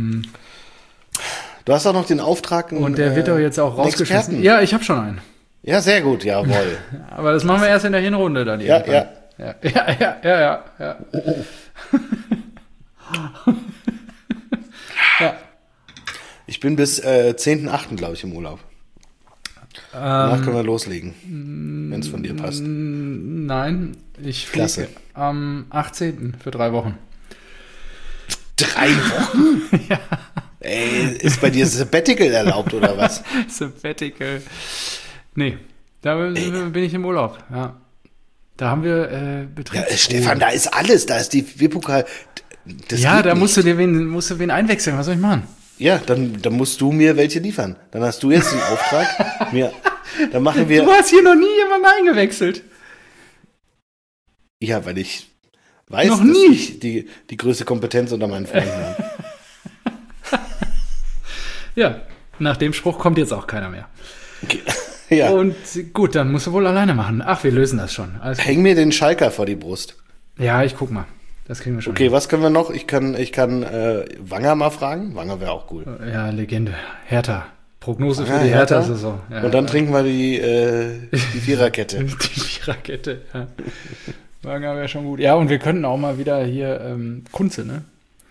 Du hast auch noch den Auftrag... Und der wird doch jetzt auch rausgeschmissen. Experten. Ja, ich habe schon einen. Ja, sehr gut, jawohl. Aber das machen wir erst in der Hinrunde dann Ja, irgendwann. Ja. Ja. Ich bin bis 10.8., glaube ich, im Urlaub. Danach können wir loslegen, wenn es von dir passt. Nein, ich Klasse. fliege am 18. für 3 Wochen. 3 Wochen? Ja. Ey, ist bei dir Sabbatical erlaubt, oder was? Sabbatical. Nee, da bin ich im Urlaub, ja. Da haben wir Betriebsruhe. Ja, Stefan, da ist alles, da ist die WP-Pokal. Ja, da musst du wen einwechseln, was soll ich machen? Ja, dann musst du mir welche liefern. Dann hast du jetzt den Auftrag. Dann machen wir... Du hast hier noch nie jemanden eingewechselt. Ja, weil ich weiß, Noch dass nie. ich die größte Kompetenz unter meinen Freunden habe. Ja, nach dem Spruch kommt jetzt auch keiner mehr. Okay. Ja. Und gut, dann musst du wohl alleine machen. Ach, wir lösen das schon. Alles gut. Häng mir den Schalker vor die Brust. Ja, ich guck mal. Das kriegen wir schon. Okay, was können wir noch? Ich kann Wanger mal fragen. Wanger wäre auch cool. Ja, Legende. Hertha. Prognose für Ah, die Hertha. Hertha-Saison. Ja, Und dann trinken wir die Viererkette. die Viererkette, ja. Wanger wäre schon gut. Ja, und wir könnten auch mal wieder hier Kunze, ne?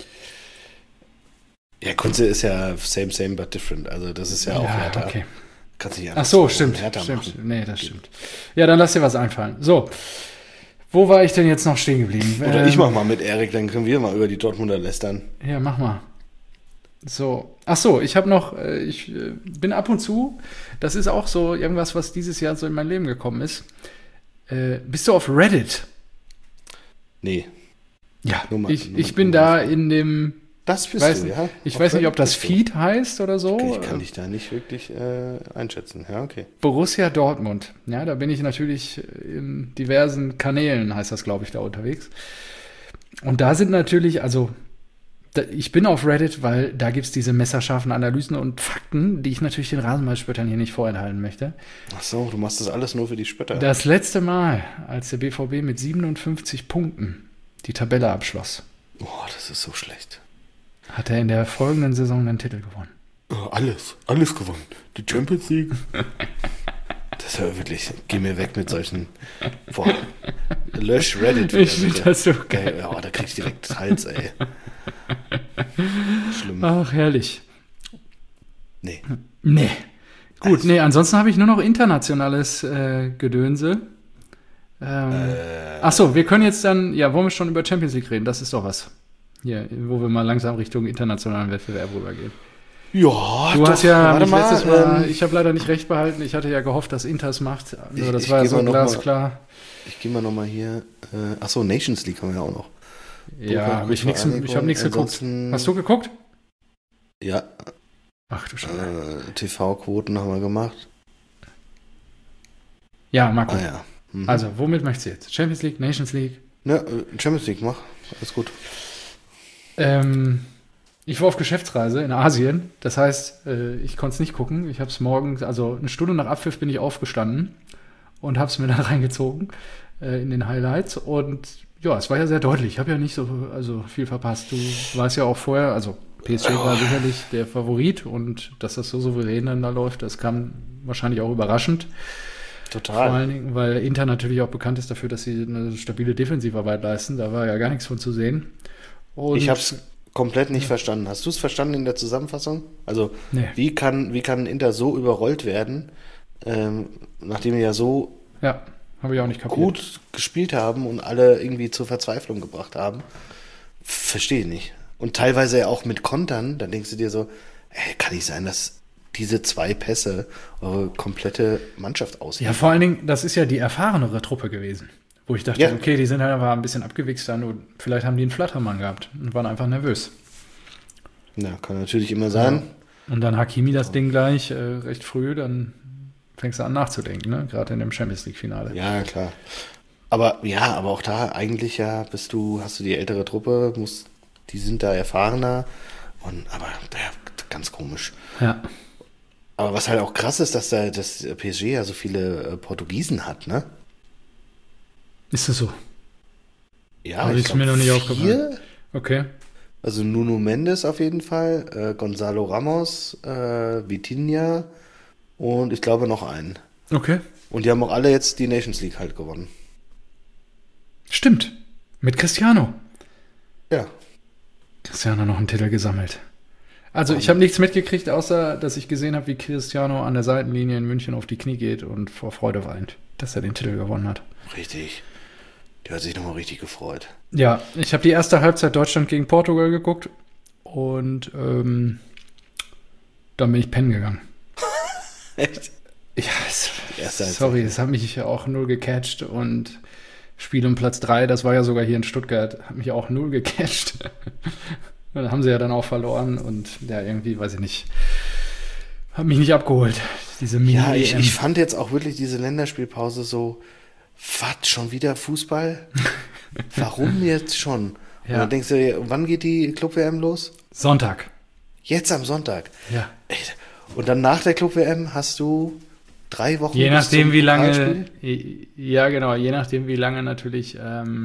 Ja, Kunze ist ja same but different. Also das ist ja auch Hertha. Okay. Kannst du nicht Ach so, einfach stimmt. Hertha Stimmt. machen. Nee, das stimmt. Ja, dann lass dir was einfallen. So. Wo war ich denn jetzt noch stehen geblieben? Oder ich mach mal mit Erik, dann können wir mal über die Dortmunder lästern. Ja, mach mal. So. Ach so, ich habe noch, ich bin ab und zu, das ist auch so irgendwas, was dieses Jahr so in mein Leben gekommen ist. Bist du auf Reddit? Nee, Ja, Nur mal- ich bin da in dem, das bist weiß, du, ja. ich weiß nicht, ob das bist du. Feed heißt oder so. Okay, ich kann dich da nicht wirklich einschätzen. Ja, okay. Borussia Dortmund. Ja, da bin ich natürlich in diversen Kanälen, heißt das, glaube ich, da unterwegs. Und da sind natürlich, also ich bin auf Reddit, weil da gibt es diese messerscharfen Analysen und Fakten, die ich natürlich den Rasenballspöttern hier nicht vorenthalten möchte. Ach so, du machst das alles nur für die Spötter. Das letzte Mal, als der BVB mit 57 Punkten die Tabelle abschloss, Boah, das ist so schlecht. hat er in der folgenden Saison den Titel gewonnen. Alles gewonnen. Die Champions League. Das ist ja wirklich, geh mir weg mit solchen, boah, lösch Reddit wieder. Ich finde das so geil. Ja, da krieg ich direkt Hals, ey. Schlimm. Ach, herrlich. Nee. Gut, ansonsten habe ich nur noch internationales Gedönse. Achso, wir können jetzt dann, wollen wir schon über Champions League reden? Das ist doch was. Hier, wo wir mal langsam Richtung internationalen Wettbewerb rübergehen. Ja, du hast ja mich letztes Mal, ähm, ich habe leider nicht recht behalten, ich hatte ja gehofft, dass Inter es macht, nur das ich war ja geh so mal noch glasklar. Ich gehe mal nochmal hier. Achso, Nations League haben wir ja auch noch. Ja, habe ich nichts geguckt. Ansonsten- Hast du geguckt? Ja, Ach du Scheiße. TV-Quoten haben wir gemacht. Ja, Marco. Ja. Mhm. Also, womit möchtest du jetzt? Champions League, Nations League? Ja, Champions League, mach. Alles gut. Ich war auf Geschäftsreise in Asien. Das heißt, ich konnte es nicht gucken. Ich habe es morgens, also eine Stunde nach Abpfiff bin ich aufgestanden und habe es mir dann reingezogen in den Highlights. Und ja, es war ja sehr deutlich. Ich habe ja nicht so viel verpasst. Du warst ja auch vorher, also PSG war sicherlich der Favorit und dass das so souverän dann da läuft, das kam wahrscheinlich auch überraschend. Total. Vor allen Dingen, weil Inter natürlich auch bekannt ist dafür, dass sie eine stabile Defensivarbeit leisten. Da war ja gar nichts von zu sehen. Und Ich habe es komplett nicht verstanden. Hast du es verstanden in der Zusammenfassung? Also, Nee. wie kann Inter so überrollt werden, nachdem wir ja so Ja, habe ich auch nicht kapiert. gut gespielt haben und alle irgendwie zur Verzweiflung gebracht haben? Verstehe ich nicht. Und teilweise ja auch mit Kontern, dann denkst du dir so, kann nicht sein, dass diese 2 Pässe eure komplette Mannschaft ausmachen. Ja, vor allen Dingen, das ist ja die erfahrenere Truppe gewesen. Wo ich dachte, Ja. okay, die sind halt einfach ein bisschen abgewichst dann und vielleicht haben die einen Flattermann gehabt und waren einfach nervös. Ja, kann natürlich immer sein. Und dann Hakimi das Ding gleich recht früh, dann fängst du an nachzudenken, ne? Gerade in dem Champions League-Finale. Ja, klar. Aber auch da eigentlich ja hast du die ältere Truppe, die sind da erfahrener. Aber ganz komisch. Ja. Aber was halt auch krass ist, dass das PSG ja so viele Portugiesen hat, ne? Ist das so? Ja, Aber ich ist mir noch nicht 4. aufgefallen. Okay. Also Nuno Mendes auf jeden Fall, Gonzalo Ramos, Vitinha und ich glaube noch einen. Okay. Und die haben auch alle jetzt die Nations League halt gewonnen. Stimmt. Mit Cristiano. Ja. Cristiano noch einen Titel gesammelt. Also ich habe nichts mitgekriegt, außer dass ich gesehen habe, wie Cristiano an der Seitenlinie in München auf die Knie geht und vor Freude weint, dass er den Titel gewonnen hat. Richtig. Der hat sich nochmal richtig gefreut. Ja, ich habe die erste Halbzeit Deutschland gegen Portugal geguckt und dann bin ich pennen gegangen. Echt? Ja, erste Halbzeit. sorry, es hat mich auch null gecatcht und Spiel um Platz 3, das war ja sogar hier in Stuttgart, hat mich auch null gecatcht. Dann haben sie ja dann auch verloren und ja, irgendwie, weiß ich nicht, hat mich nicht abgeholt. Diese Ja, Mini-EM. ich fand jetzt auch wirklich diese Länderspielpause so, was, schon wieder Fußball? Warum jetzt schon? Ja. Und dann denkst du dir, wann geht die Club-WM los? Sonntag. Jetzt am Sonntag. Ja. Echt. Und dann nach der Club-WM hast du 3 Wochen Je bis nachdem, zum wie lange, Pokalspiel? ja genau, je nachdem, wie lange natürlich,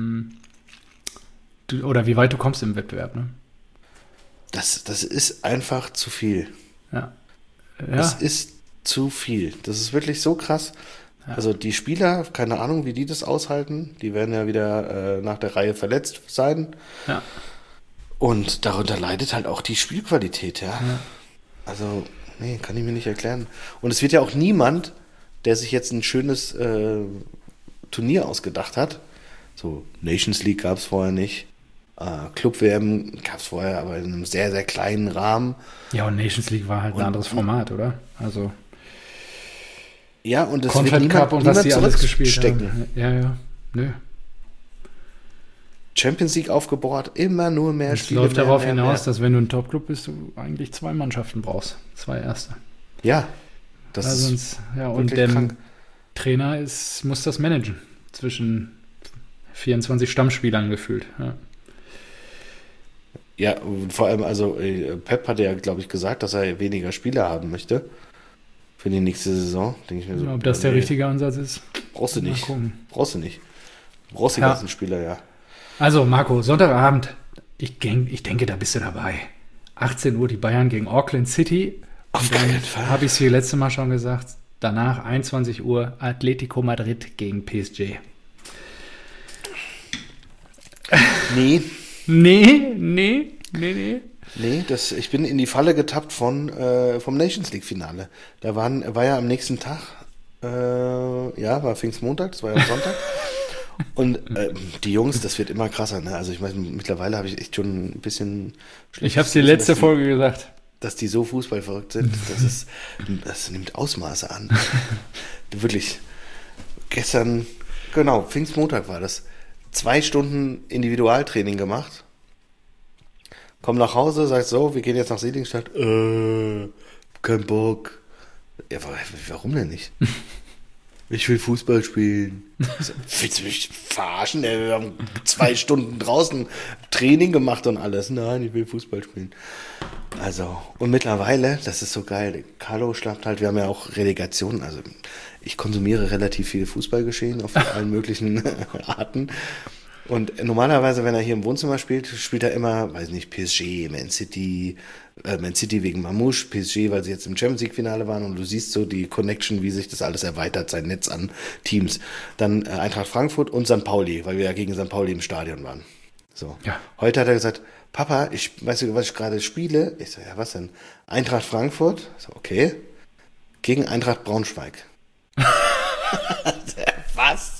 oder wie weit du kommst im Wettbewerb, ne? Das ist einfach zu viel. Ja. Das Ja, ist zu viel. Das ist wirklich so krass. Ja. Also die Spieler, keine Ahnung, wie die das aushalten. Die werden ja wieder nach der Reihe verletzt sein. ja. Und darunter leidet halt auch die Spielqualität, ja. Ja. Also, nee, kann ich mir nicht erklären. Und es wird ja auch niemand, der sich jetzt ein schönes Turnier ausgedacht hat. So, Nations League gab es vorher nicht. Club-WM gab es vorher, aber in einem sehr, sehr kleinen Rahmen. Ja, und Nations League war halt ein anderes Format, oder? Also Ja, und es wird Confed Cup und was die alles gespielt zurückstecken. haben. Ja. Nö. Champions League aufgebaut, immer nur mehr Es Spiele. läuft mehr, darauf mehr, hinaus, mehr. dass wenn du ein Top-Club bist, du eigentlich 2 Mannschaften brauchst. 2 Erste. Ja, das Ja, ist sonst, ja, und wirklich der krank. Trainer muss das managen. Zwischen 24 Stammspielern gefühlt. Ja. Ja, und vor allem, also Pep hat ja, glaube ich, gesagt, dass er weniger Spieler haben möchte für die nächste Saison. Denke ich mir so. Ob das der nee, richtige Ansatz ist? Brauchst du Mal nicht. gucken. Brauchst du nicht. Brauchst die Ja. ganzen Spieler, ja. Also, Marco, Sonntagabend. Ich denke, da bist du dabei. 18 Uhr die Bayern gegen Auckland City Auf keinen Fall. Habe ich es hier letzte Mal schon gesagt. Danach 21 Uhr Atletico Madrid gegen PSG. Nee. Nee. Nee, ich bin in die Falle getappt vom Nations League Finale. War ja am nächsten Tag, war Pfingstmontag, das war ja am Sonntag. Und die Jungs, das wird immer krasser, ne? Also ich meine, mittlerweile habe ich echt schon ein bisschen... Ich habe es die letzte Folge gesagt. Dass die so fußballverrückt sind, das nimmt Ausmaße an. Wirklich, gestern, genau, Pfingstmontag war das, 2 Stunden Individualtraining gemacht. Komm nach Hause, sagst so, wir gehen jetzt nach Seligenstadt. Kein Bock. Ja, warum denn nicht? Ich will Fußball spielen. Willst du mich verarschen? Wir haben 2 Stunden draußen Training gemacht und alles. Nein, ich will Fußball spielen. Also, und mittlerweile, das ist so geil, Carlo schlappt halt, wir haben ja auch Relegationen, also ich konsumiere relativ viel Fußballgeschehen auf allen möglichen Arten. Und normalerweise, wenn er hier im Wohnzimmer spielt, spielt er immer, weiß nicht, PSG, Man City wegen Mamouche, PSG, weil sie jetzt im Champions League Finale waren und du siehst so die Connection, wie sich das alles erweitert, sein Netz an Teams. Dann Eintracht Frankfurt und St. Pauli, weil wir ja gegen St. Pauli im Stadion waren. So. Ja. Heute hat er gesagt, Papa, weißt du, was ich gerade spiele? Ich so, ja, was denn? Eintracht Frankfurt? So, okay. Gegen Eintracht Braunschweig. Was?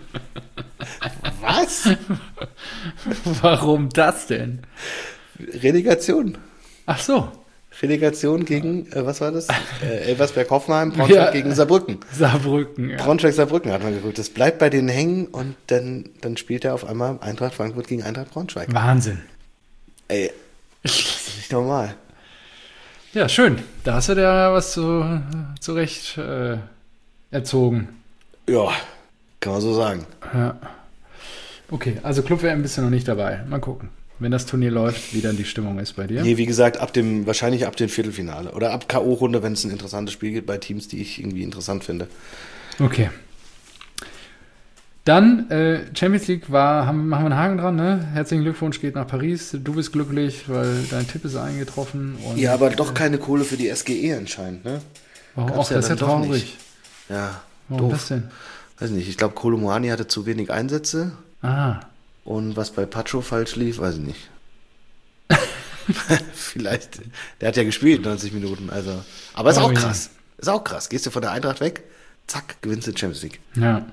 Was? Warum das denn? Relegation. Ach so. Relegation gegen, was war das? Elversberg-Hoffenheim, Braunschweig gegen Saarbrücken. Saarbrücken, ja. Braunschweig-Saarbrücken hat man geguckt. Das bleibt bei denen hängen und dann spielt er auf einmal Eintracht Frankfurt gegen Eintracht Braunschweig. Wahnsinn. Ey, das ist nicht normal. Ja, schön. Da hast du dir ja was zurecht erzogen. Ja, kann man so sagen. Ja. Okay, also Club-WM bist du noch nicht dabei. Mal gucken, wenn das Turnier läuft, wie dann die Stimmung ist bei dir. Nee, wie gesagt, wahrscheinlich ab dem Viertelfinale oder ab K.O.-Runde, wenn es ein interessantes Spiel gibt bei Teams, die ich irgendwie interessant finde. Okay. Dann Champions League machen wir einen Haken dran, ne? Herzlichen Glückwunsch geht nach Paris. Du bist glücklich, weil dein Tipp ist eingetroffen. Und, ja, aber doch keine Kohle für die SGE anscheinend, ne? Warum? Auch das ist ja traurig. Ja, warum doof. Das denn? Weiß nicht, ich glaube, Kolomoani hatte zu wenig Einsätze. Aha. Und was bei Pacho falsch lief, weiß ich nicht. Vielleicht. Der hat ja gespielt 90 Minuten, also. Aber ist auch krass. Ist auch krass. Gehst du von der Eintracht weg, zack, gewinnst du Champions League. Ja.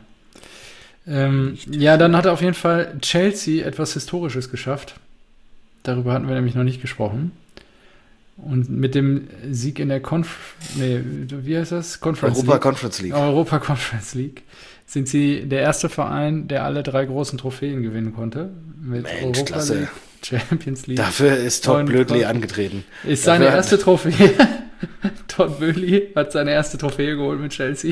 Dann hat auf jeden Fall Chelsea etwas Historisches geschafft. Darüber hatten wir nämlich noch nicht gesprochen. Und mit dem Sieg in der wie heißt das? Europa Conference League sind sie der erste Verein, der alle 3 großen Trophäen gewinnen konnte. Mit Mensch, Europa klasse. League, Champions League. Dafür ist Todd Blödli angetreten. Ist seine erste Trophäe. Todd Blödli hat seine erste Trophäe geholt mit Chelsea.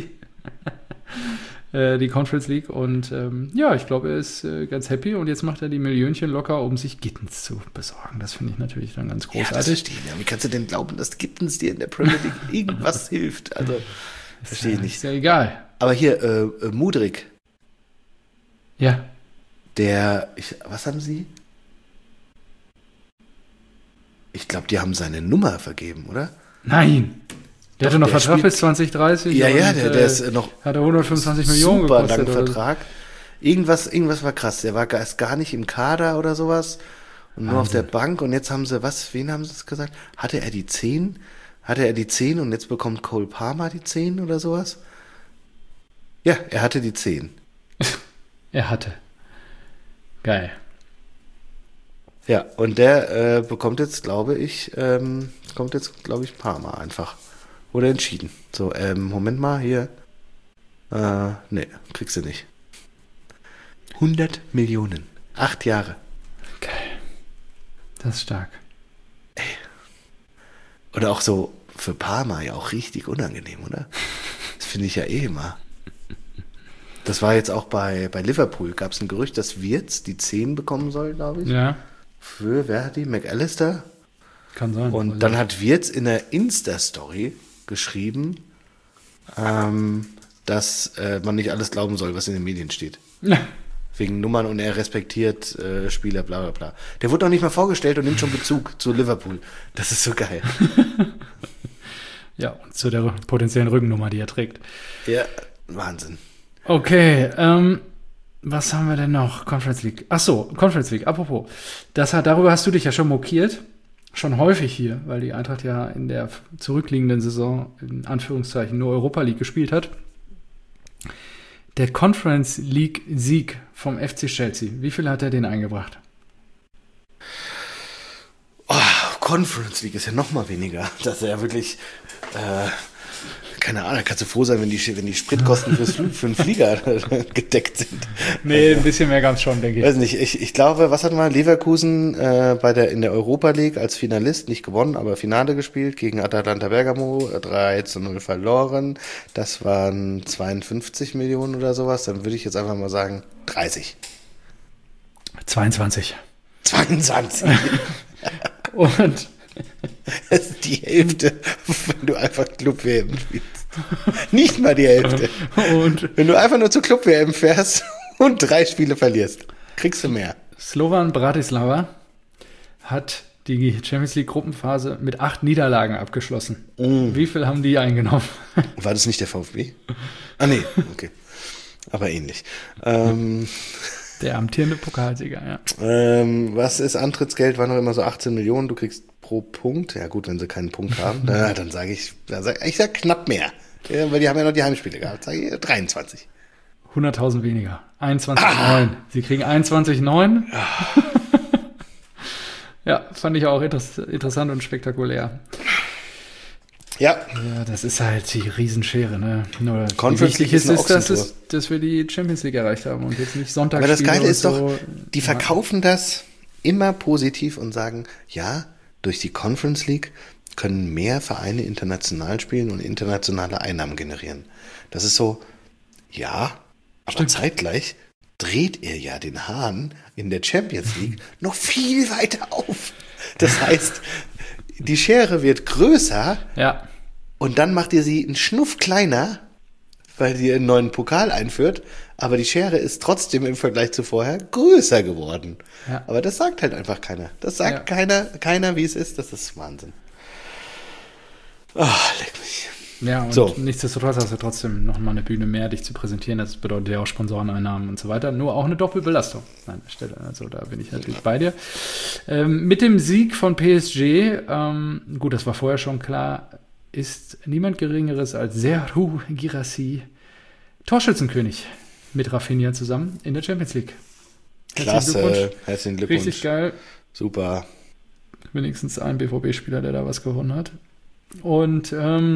Die Conference League. Und ich glaube, er ist ganz happy. Und jetzt macht er die Millionchen locker, um sich Gittens zu besorgen. Das finde ich natürlich dann ganz großartig. Ja, das verstehe ich. Wie kannst du denn glauben, dass Gittens dir in der Premier League irgendwas hilft? Also, verstehe ich nicht. Ist ja egal. Aber hier, Mudryk. Ja. Was haben sie? Ich glaube, die haben seine Nummer vergeben, oder? Nein. Der hatte noch Vertrag bis 2030. Ja, der ist noch. Hat er 125 Millionen gekostet. Super langen Vertrag. Irgendwas war krass. Der war erst gar nicht im Kader oder sowas. Und nur auf der Bank. Und jetzt haben sie, wen haben sie es gesagt? Hatte er die 10 und jetzt bekommt Cole Palmer die 10 oder sowas? Ja, er hatte die 10. Er hatte. Geil. Ja, und der bekommt jetzt, glaube ich, Palmer einfach. Wurde entschieden. So, Moment mal, hier. Nee, kriegst du nicht. 100 Millionen. 8 Jahre. Geil. Das ist stark. Ey. Oder auch so für Parma ja auch richtig unangenehm, oder? Das finde ich ja eh immer. Das war jetzt auch bei Liverpool. Gab es ein Gerücht, dass Wirtz die 10 bekommen soll, glaube ich. Ja. Für, wer hat die? McAllister? Kann sein. Und dann hat Wirtz in der Insta-Story geschrieben, dass man nicht alles glauben soll, was in den Medien steht. Ja. Wegen Nummern und er respektiert Spieler, bla bla bla. Der wurde noch nicht mal vorgestellt und nimmt schon Bezug zu Liverpool. Das ist so geil. Ja, und zu der potenziellen Rückennummer, die er trägt. Ja, Wahnsinn. Okay, was haben wir denn noch? Conference League. Achso, Conference League, apropos. Darüber hast du dich ja schon mokiert. Schon häufig hier, weil die Eintracht ja in der zurückliegenden Saison in Anführungszeichen nur Europa League gespielt hat. Der Conference League Sieg vom FC Chelsea, wie viel hat er den eingebracht? Conference League ist ja noch mal weniger. Das ist ja wirklich, keine Ahnung, da kannst du froh sein, wenn die Spritkosten für den Flieger gedeckt sind. Nee, ein bisschen mehr gab es schon, denke ich. Weiß nicht, ich glaube, was hatten wir? Leverkusen in der Europa League als Finalist, nicht gewonnen, aber Finale gespielt, gegen Atalanta Bergamo, 3-0 verloren. Das waren 52 Millionen oder sowas. Dann würde ich jetzt einfach mal sagen 30. 22. 22. Und das ist die Hälfte, wenn du einfach Club-WM spielst. Nicht mal die Hälfte. Und wenn du einfach nur zur Club-WM fährst und 3 Spiele verlierst, kriegst du mehr. Slovan Bratislava hat die Champions League Gruppenphase mit 8 Niederlagen abgeschlossen. Wie viel haben die eingenommen? War das nicht der VfB? Ah, nee, okay. Aber ähnlich. Der amtierende Pokalsieger, ja. Was ist Antrittsgeld? War noch immer so 18 Millionen. Du kriegst pro Punkt. Ja gut, wenn sie keinen Punkt haben, dann sage ich sag knapp mehr. Ja, weil die haben ja noch die Heimspiele gehabt. Sage ich 23. 100.000 weniger. 21,9. Sie kriegen 21,9. Ja, fand ich auch interessant und spektakulär. Ja. Ja, das ist halt die Riesenschere, ne? Nur Conference League wichtig ist dass wir die Champions League erreicht haben und jetzt nicht Sonntag. Aber das Geile ist so. doch, die verkaufen das immer positiv und sagen, ja, durch die Conference League können mehr Vereine international spielen und internationale Einnahmen generieren. Das ist so, ja, aber Stimmt. Zeitgleich dreht ihr ja den Hahn in der Champions League noch viel weiter auf. Das heißt, die Schere wird größer, Ja. und dann macht ihr sie einen Schnuff kleiner, weil ihr einen neuen Pokal einführt, aber die Schere ist trotzdem im Vergleich zu vorher größer geworden. Ja. Aber das sagt halt einfach keiner. Das sagt keiner, wie es ist. Das ist Wahnsinn. Leck mich. Ja, und So. nichtsdestotrotz hast du trotzdem noch mal eine Bühne mehr, dich zu präsentieren. Das bedeutet ja auch Sponsoreneinnahmen und so weiter. Nur auch eine Doppelbelastung an der Stelle. Also da bin ich natürlich bei dir. Mit dem Sieg von PSG, gut, das war vorher schon klar, ist niemand Geringeres als Serhou Guirassy Torschützenkönig mit Rafinha zusammen in der Champions League. Klasse. Herzlichen Glückwunsch. Richtig geil. Super. Wenigstens ein BVB-Spieler, der da was gewonnen hat. Und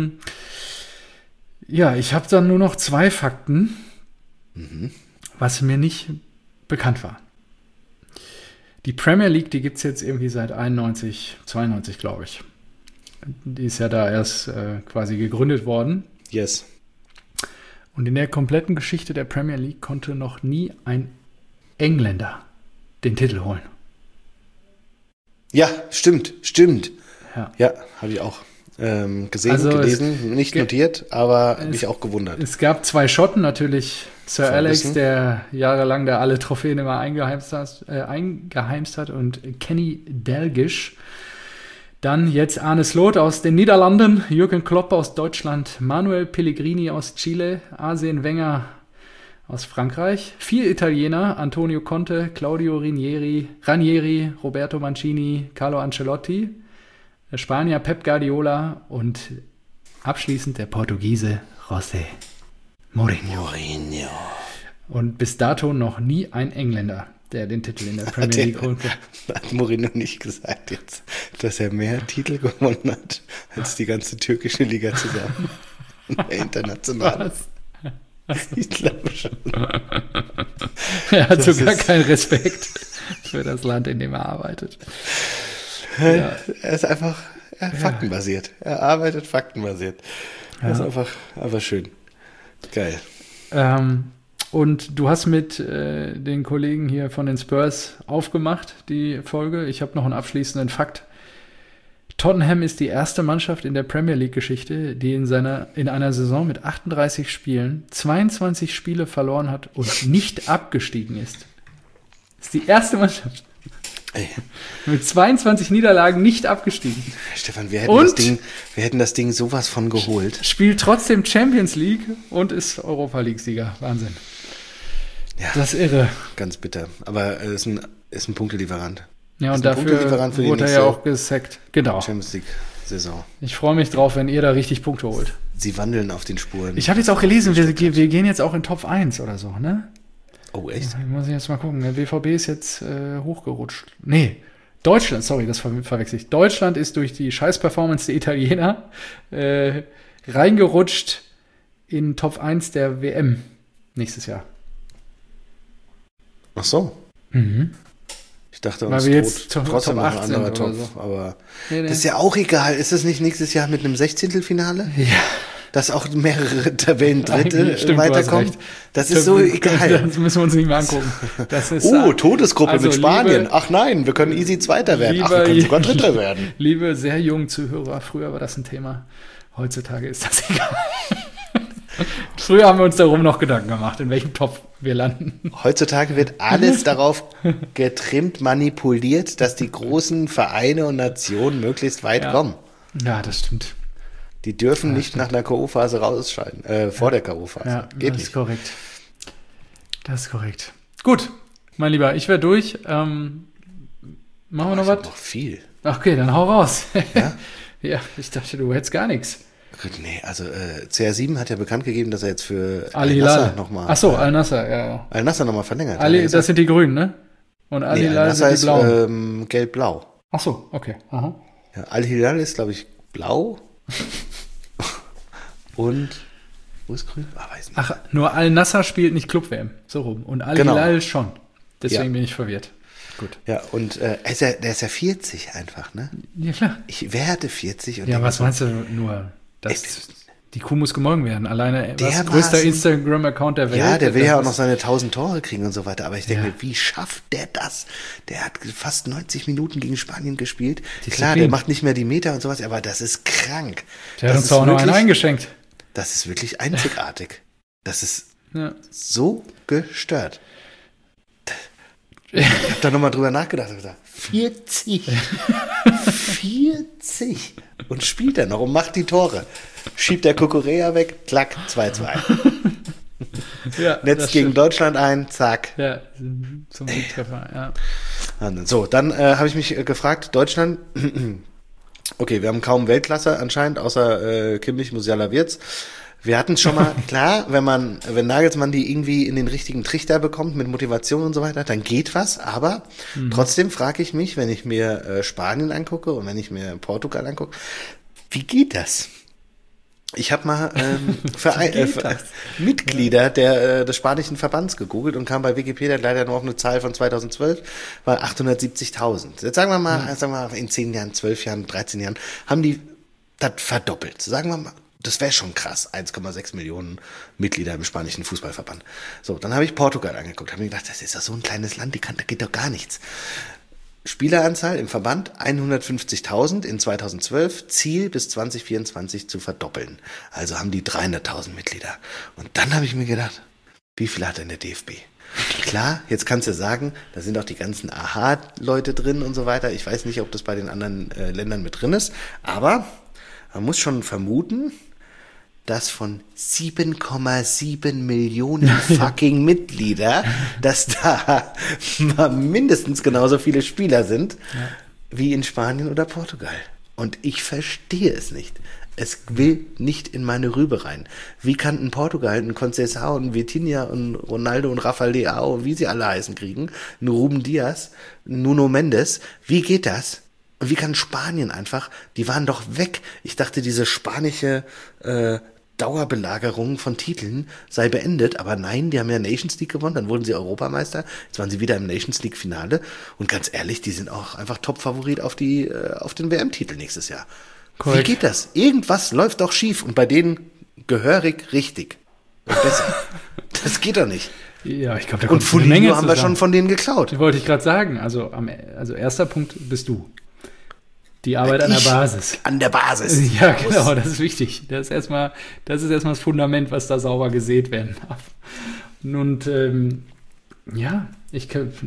ja, ich habe dann nur noch 2 Fakten, was mir nicht bekannt war. Die Premier League, die gibt es jetzt irgendwie seit 91, 92, glaube ich. Die ist ja da erst quasi gegründet worden. Yes. Und in der kompletten Geschichte der Premier League konnte noch nie ein Engländer den Titel holen. Ja, stimmt. Ja, habe ich auch gesehen, Also gelesen, nicht notiert, aber mich auch gewundert. Es gab 2 Schotten, natürlich Sir Ferguson. Alex, der jahrelang da alle Trophäen immer eingeheimst hat, und Kenny Dalglish. Dann jetzt Arne Slot aus den Niederlanden, Jürgen Klopp aus Deutschland, Manuel Pellegrini aus Chile, Arsene Wenger aus Frankreich, 4 Italiener, Antonio Conte, Claudio Ranieri, Roberto Mancini, Carlo Ancelotti, der Spanier Pep Guardiola und abschließend der Portugiese José Mourinho. Und bis dato noch nie ein Engländer, der den Titel in der Premier League holt. Hat Mourinho nicht gesagt jetzt, dass er mehr Titel gewonnen hat als die ganze türkische Liga zusammen? International. Ich glaube schon. Er hat sogar keinen Respekt für das Land, in dem er arbeitet. Ja. Er ist einfach faktenbasiert. Er arbeitet faktenbasiert. Das ist einfach schön. Geil. Und du hast mit den Kollegen hier von den Spurs aufgemacht, die Folge. Ich habe noch einen abschließenden Fakt. Tottenham ist die erste Mannschaft in der Premier League-Geschichte, die in einer Saison mit 38 Spielen 22 Spiele verloren hat und nicht abgestiegen ist. Das ist die erste Mannschaft. Ey. Mit 22 Niederlagen nicht abgestiegen. Stefan, wir hätten das Ding sowas von geholt. Spielt trotzdem Champions League und ist Europa League-Sieger. Wahnsinn. Ja, das ist irre. Ganz bitter. Aber ist ein Punktelieferant. Ja, und dafür wurde er ja auch gesackt. Genau. Champions League-Saison. Ich freue mich drauf, wenn ihr da richtig Punkte holt. Sie wandeln auf den Spuren. Ich habe jetzt auch gelesen, wir gehen jetzt auch in Top 1 oder so, ne? Oh, echt? Muss ich jetzt mal gucken. Der BVB ist jetzt hochgerutscht. Nee, Deutschland, sorry, das verwechsel ich. Deutschland ist durch die Scheiß-Performance der Italiener reingerutscht in Top 1 der WM nächstes Jahr. Ach so. Mhm. Ich dachte, weil wir jetzt trotzdem noch ein anderer Topf. So. Aber nee. Das ist ja auch egal. Ist es nicht nächstes Jahr mit einem 16. Ja. Dass auch mehrere Tabellendritte weiterkommen? Das ist so egal. Das müssen wir uns nicht mehr angucken. Das ist, Todesgruppe mit Spanien. Ach nein, wir können easy Zweiter werden. Wir können sogar Dritter werden. Liebe, sehr jungen Zuhörer, früher war das ein Thema. Heutzutage ist das egal. Früher haben wir uns darum noch Gedanken gemacht, in welchem Topf wir landen. Heutzutage wird alles darauf getrimmt, manipuliert, dass die großen Vereine und Nationen möglichst weit kommen. Ja, das stimmt. Die dürfen nicht nach einer K.O.-Phase rausscheiden, vor der K.O.-Phase. Ja, geht das ist korrekt. Das ist korrekt. Gut, mein Lieber, ich wäre durch. Machen wir noch was? Noch viel. Okay, dann hau raus. Ja? Ja, ich dachte, du hättest gar nichts. Nee, also CR7 hat ja bekannt gegeben, dass er jetzt für Al-Hilal nochmal. Achso, Al-Nassr, ja. Al-Nassr nochmal verlängert. Das sind die Grünen, ne? Und Al-Hilal sind die Blauen. Gelb-Blau. Achso, okay. Aha. Ja, Al-Hilal ist, glaube ich, blau. Und wo ist grün? Weiß nicht. Ach, nur Al-Nassr spielt nicht Club-WM. So rum. Und Al-Hilal schon. Deswegen bin ich verwirrt. Gut. Ja, und der ist ja 40 einfach, ne? Ja, klar. Ich werde 40. Und ja, was meinst du nur? Die Kuh muss gemolken werden. Alleine der größter Instagram-Account der Welt. Ja, der will ja auch noch seine 1000 Tore kriegen und so weiter. Aber ich denke mir, wie schafft der das? Der hat fast 90 Minuten gegen Spanien gespielt. Klar, der macht nicht mehr die Meter und sowas, aber das ist krank. Der hat uns auch noch einen eingeschenkt. Das ist wirklich einzigartig. Das ist so gestört. Ich habe da nochmal drüber nachgedacht und gesagt, 40. 40. Und spielt er noch und macht die Tore. Schiebt der Kukurea weg, klack, 2-2. Ja, Netz gegen Deutschland ein, zack. Ja, zum Siegtreffer, ja. So, dann habe ich mich gefragt, Deutschland, okay, wir haben kaum Weltklasse anscheinend, außer Kimmich, Musiala, Wirtz. Wir hatten es schon mal, klar, wenn Nagelsmann die irgendwie in den richtigen Trichter bekommt mit Motivation und so weiter, dann geht was, aber trotzdem frage ich mich, wenn ich mir Spanien angucke und wenn ich mir Portugal angucke, wie geht das? Ich habe mal Mitglieder des spanischen Verbands gegoogelt und kam bei Wikipedia leider nur auf eine Zahl von 2012, war 870.000. Jetzt sagen wir mal, in 10 Jahren, 12 Jahren, 13 Jahren haben die das verdoppelt. Sagen wir mal, das wäre schon krass, 1,6 Millionen Mitglieder im spanischen Fußballverband. So, dann habe ich Portugal angeguckt, habe mir gedacht, das ist ja so ein kleines Land, da geht doch gar nichts. Spieleranzahl im Verband 150.000 in 2012, Ziel bis 2024 zu verdoppeln. Also haben die 300.000 Mitglieder. Und dann habe ich mir gedacht, wie viel hat denn der DFB? Klar, jetzt kannst du sagen, da sind auch die ganzen AHA-Leute drin und so weiter. Ich weiß nicht, ob das bei den anderen Ländern mit drin ist, aber man muss schon vermuten, dass von 7,7 Millionen fucking Mitglieder, dass da mindestens genauso viele Spieler sind wie in Spanien oder Portugal. Und ich verstehe es nicht. Es will nicht in meine Rübe rein. Wie kann ein Portugal, ein Conceição, ein Vitinha und Ronaldo und Rafael Leao und wie sie alle heißen kriegen, ein Ruben Dias, ein Nuno Mendes, wie geht das? Und wie kann Spanien einfach, die waren doch weg. Ich dachte, diese spanische Dauerbelagerung von Titeln sei beendet, aber nein, die haben ja Nations League gewonnen, dann wurden sie Europameister, jetzt waren sie wieder im Nations League Finale und ganz ehrlich, die sind auch einfach Top-Favorit auf den WM-Titel nächstes Jahr. Korrekt. Wie geht das? Irgendwas läuft doch schief und bei denen gehörig richtig. Und besser. Das geht doch nicht. Ja, ich glaube, da kommt eine Menge haben wir schon von denen geklaut. Wollte ich gerade sagen, also erster Punkt bist du. Die Arbeit an der Basis. An der Basis. Ja, genau, das ist wichtig. Das ist erstmal das Fundament, was da sauber gesät werden darf. Und Ja, ich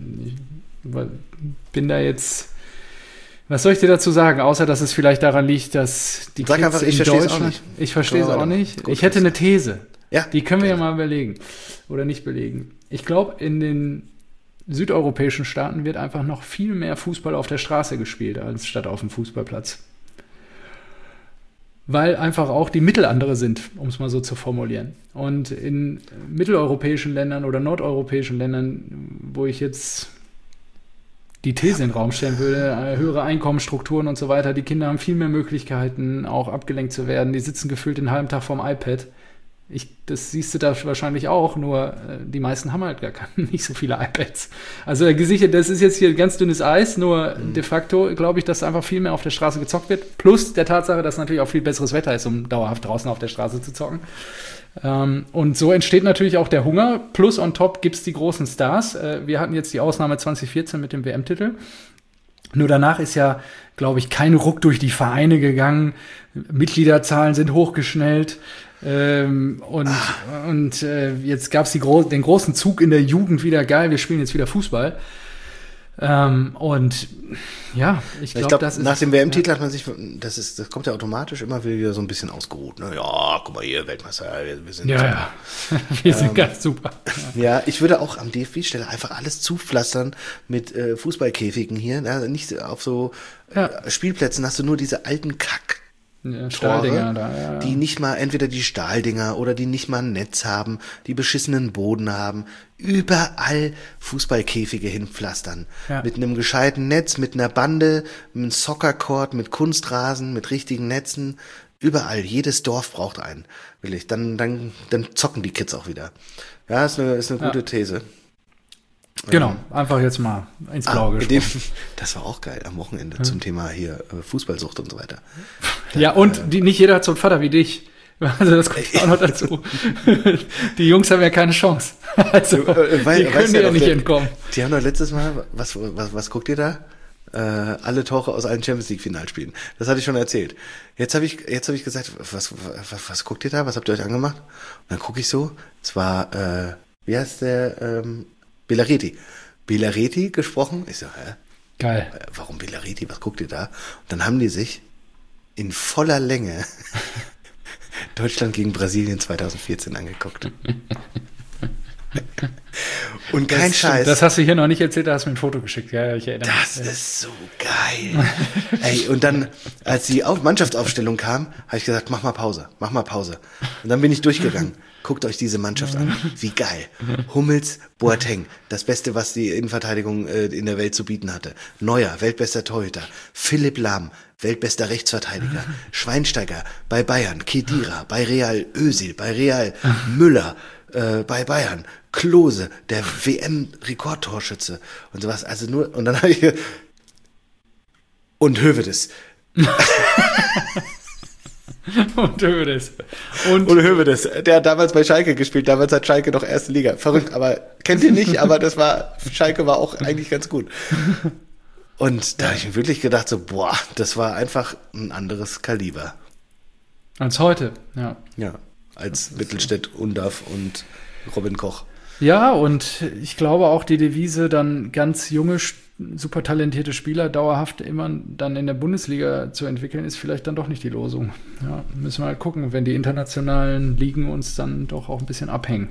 bin da jetzt. Was soll ich dir dazu sagen, außer dass es vielleicht daran liegt, dass die Sag Kids einfach, ich in verstehe es auch Deutschland. nicht. Ich verstehe es auch nicht. Gut, Ich hätte eine These. Ja, Die können wir ja gerne. mal belegen. Oder nicht belegen. Ich glaube, in den südeuropäischen Staaten wird einfach noch viel mehr Fußball auf der Straße gespielt, als statt auf dem Fußballplatz. Weil einfach auch die Mittel andere sind, um es mal so zu formulieren. Und in mitteleuropäischen Ländern oder nordeuropäischen Ländern, wo ich jetzt die These in den Raum stellen würde, höhere Einkommensstrukturen und so weiter, die Kinder haben viel mehr Möglichkeiten, auch abgelenkt zu werden. Die sitzen gefühlt den halben Tag vorm iPad. Das siehst du da wahrscheinlich auch, nur die meisten haben halt nicht so viele iPads. Also gesichert, das ist jetzt hier ganz dünnes Eis, nur de facto glaube ich, dass einfach viel mehr auf der Straße gezockt wird. Plus der Tatsache, dass natürlich auch viel besseres Wetter ist, um dauerhaft draußen auf der Straße zu zocken. Und so entsteht natürlich auch der Hunger. Plus on top gibt es die großen Stars. Wir hatten jetzt die Ausnahme 2014 mit dem WM-Titel. Nur danach ist ja, glaube ich, kein Ruck durch die Vereine gegangen. Mitgliederzahlen sind hochgeschnellt. Jetzt gab es den großen Zug in der Jugend wieder, geil, wir spielen jetzt wieder Fußball. Ich glaube, das ist... Nach dem WM-Titel hat man sich, das kommt ja automatisch immer wieder so ein bisschen ausgeruht. Ne? Ja, guck mal hier, Weltmeister, wir sind super. Ja. Wir sind ganz super. Ja, ich würde auch am DFB-Stelle einfach alles zupflastern mit Fußballkäfigen hier. Also nicht auf so Spielplätzen hast du nur diese alten Stahldinger da, die nicht mal, entweder die Stahldinger oder die nicht mal ein Netz haben, die beschissenen Boden haben, überall Fußballkäfige hinpflastern. Ja. Mit einem gescheiten Netz, mit einer Bande, mit einem Soccercourt, mit Kunstrasen, mit richtigen Netzen, überall, jedes Dorf braucht einen, wirklich. Dann zocken die Kids auch wieder. Ja, ist eine gute These. Genau, einfach jetzt mal ins Blaue gesprochen. Das war auch geil am Wochenende zum Thema hier Fußballsucht und so weiter. Ja, und nicht jeder hat so einen Vater wie dich. Also das kommt auch noch dazu. Die Jungs haben ja keine Chance. Also die können ja nicht entkommen. Die haben doch letztes Mal, was guckt ihr da? Alle Tore aus allen Champions League Finalspielen. Das hatte ich schon erzählt. Jetzt habe ich gesagt, was guckt ihr da? Was habt ihr euch angemacht? Und dann gucke ich so, es war, wie heißt der, Belareti gesprochen. Ich so, hä? Geil. Warum Belareti? Was guckt ihr da? Und dann haben die sich in voller Länge Deutschland gegen Brasilien 2014 angeguckt. Und kein Scheiß. Das hast du hier noch nicht erzählt, da hast du mir ein Foto geschickt. Ja, ich erinnere mich. Das ist so geil. Ey, und dann, als die Mannschaftsaufstellung kam, habe ich gesagt, mach mal Pause. Und dann bin ich durchgegangen. Guckt euch diese Mannschaft an. Wie geil. Hummels, Boateng. Das Beste, was die Innenverteidigung in der Welt zu bieten hatte. Neuer, weltbester Torhüter. Philipp Lahm, weltbester Rechtsverteidiger. Schweinsteiger bei Bayern. Khedira bei Real. Özil bei Real. Müller bei Bayern. Klose, der WM-Rekordtorschütze. Und sowas. Also nur, und dann habe ich... Und Hövedes. Und Hövedes. Und Hövedes, der hat damals bei Schalke gespielt, damals hat Schalke noch erste Liga. Verrückt, aber kennt ihr nicht, aber Schalke war auch eigentlich ganz gut. Und da habe ich mir wirklich gedacht, so, boah, das war einfach ein anderes Kaliber. Als heute, ja. Ja, als Mittelstädt, Undav und Robin Koch. Ja, und ich glaube auch die Devise, dann ganz junge, super talentierte Spieler dauerhaft immer dann in der Bundesliga zu entwickeln, ist vielleicht dann doch nicht die Losung. Ja, müssen wir halt gucken, wenn die internationalen Ligen uns dann doch auch ein bisschen abhängen.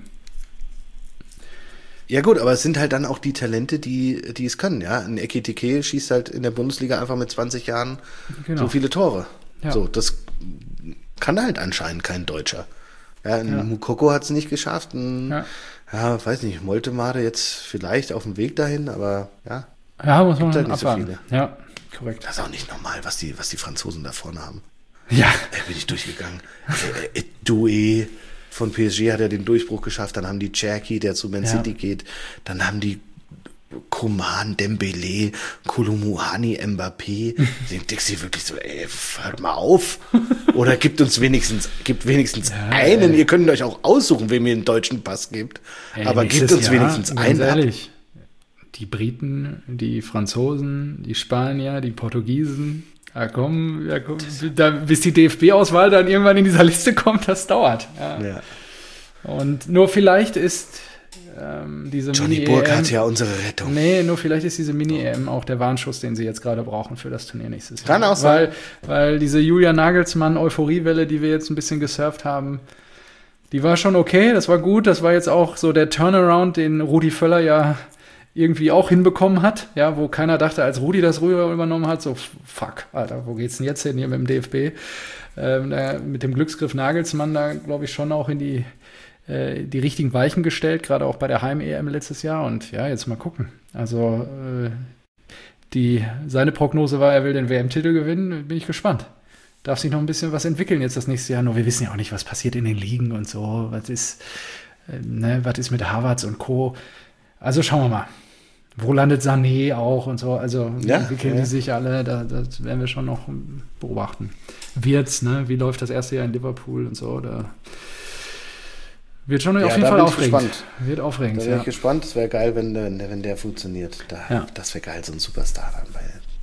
Ja gut, aber es sind halt dann auch die Talente, die es können, ja. Ein Ekitike schießt halt in der Bundesliga einfach mit 20 Jahren so viele Tore. Ja. So, das kann halt anscheinend kein Deutscher. Ja, Mukoko hat es nicht geschafft. Weiß nicht, Moltemade jetzt vielleicht auf dem Weg dahin, aber ja. Ja, muss man halt nicht abwarten. So viele. Ja, korrekt. Das ist auch nicht normal, was die Franzosen da vorne haben. Ja. Bin ich durchgegangen. Doué von PSG hat ja den Durchbruch geschafft, dann haben die Cherki, der zu Man City geht, dann haben die Coman, Dembélé, Kolumuani, Mbappé. Denkst du wirklich so, ey, hört mal auf. Oder gibt wenigstens einen. Ihr könnt euch auch aussuchen, wem ihr einen deutschen Pass gebt. Aber gebt uns wenigstens einen. Ganz ehrlich, die Briten, die Franzosen, die Spanier, die Portugiesen, bis die DFB-Auswahl dann irgendwann in dieser Liste kommt, das dauert. Ja. Und nur vielleicht ist diese Johnny Burkhardt, ja, unsere Rettung. Nee, nur vielleicht ist diese Mini-EM auch der Warnschuss, den sie jetzt gerade brauchen für das Turnier nächstes Jahr. Kann auch sein. Weil diese Julian Nagelsmann-Euphoriewelle, die wir jetzt ein bisschen gesurft haben, die war schon okay, das war gut. Das war jetzt auch so der Turnaround, den Rudi Völler ja irgendwie auch hinbekommen hat, ja, wo keiner dachte, als Rudi das Rüber übernommen hat, so fuck, Alter, wo geht's denn jetzt hin hier mit dem DFB? Mit dem Glücksgriff Nagelsmann da, glaube ich, schon auch in die richtigen Weichen gestellt, gerade auch bei der Heim-EM letztes Jahr. Und ja, jetzt mal gucken. Also seine Prognose war, er will den WM-Titel gewinnen, bin ich gespannt. Darf sich noch ein bisschen was entwickeln jetzt das nächste Jahr. Nur wir wissen ja auch nicht, was passiert in den Ligen und so. Was ist mit Havertz und Co. Also schauen wir mal. Wo landet Sané auch und so. Also entwickeln die sich alle. Das werden wir schon noch beobachten. Wie läuft das erste Jahr in Liverpool und so. Da wird schon auf jeden Fall aufregend. Wird aufregend, da bin ich gespannt. Es wäre geil, wenn der funktioniert. Das wäre geil, so ein Superstar dann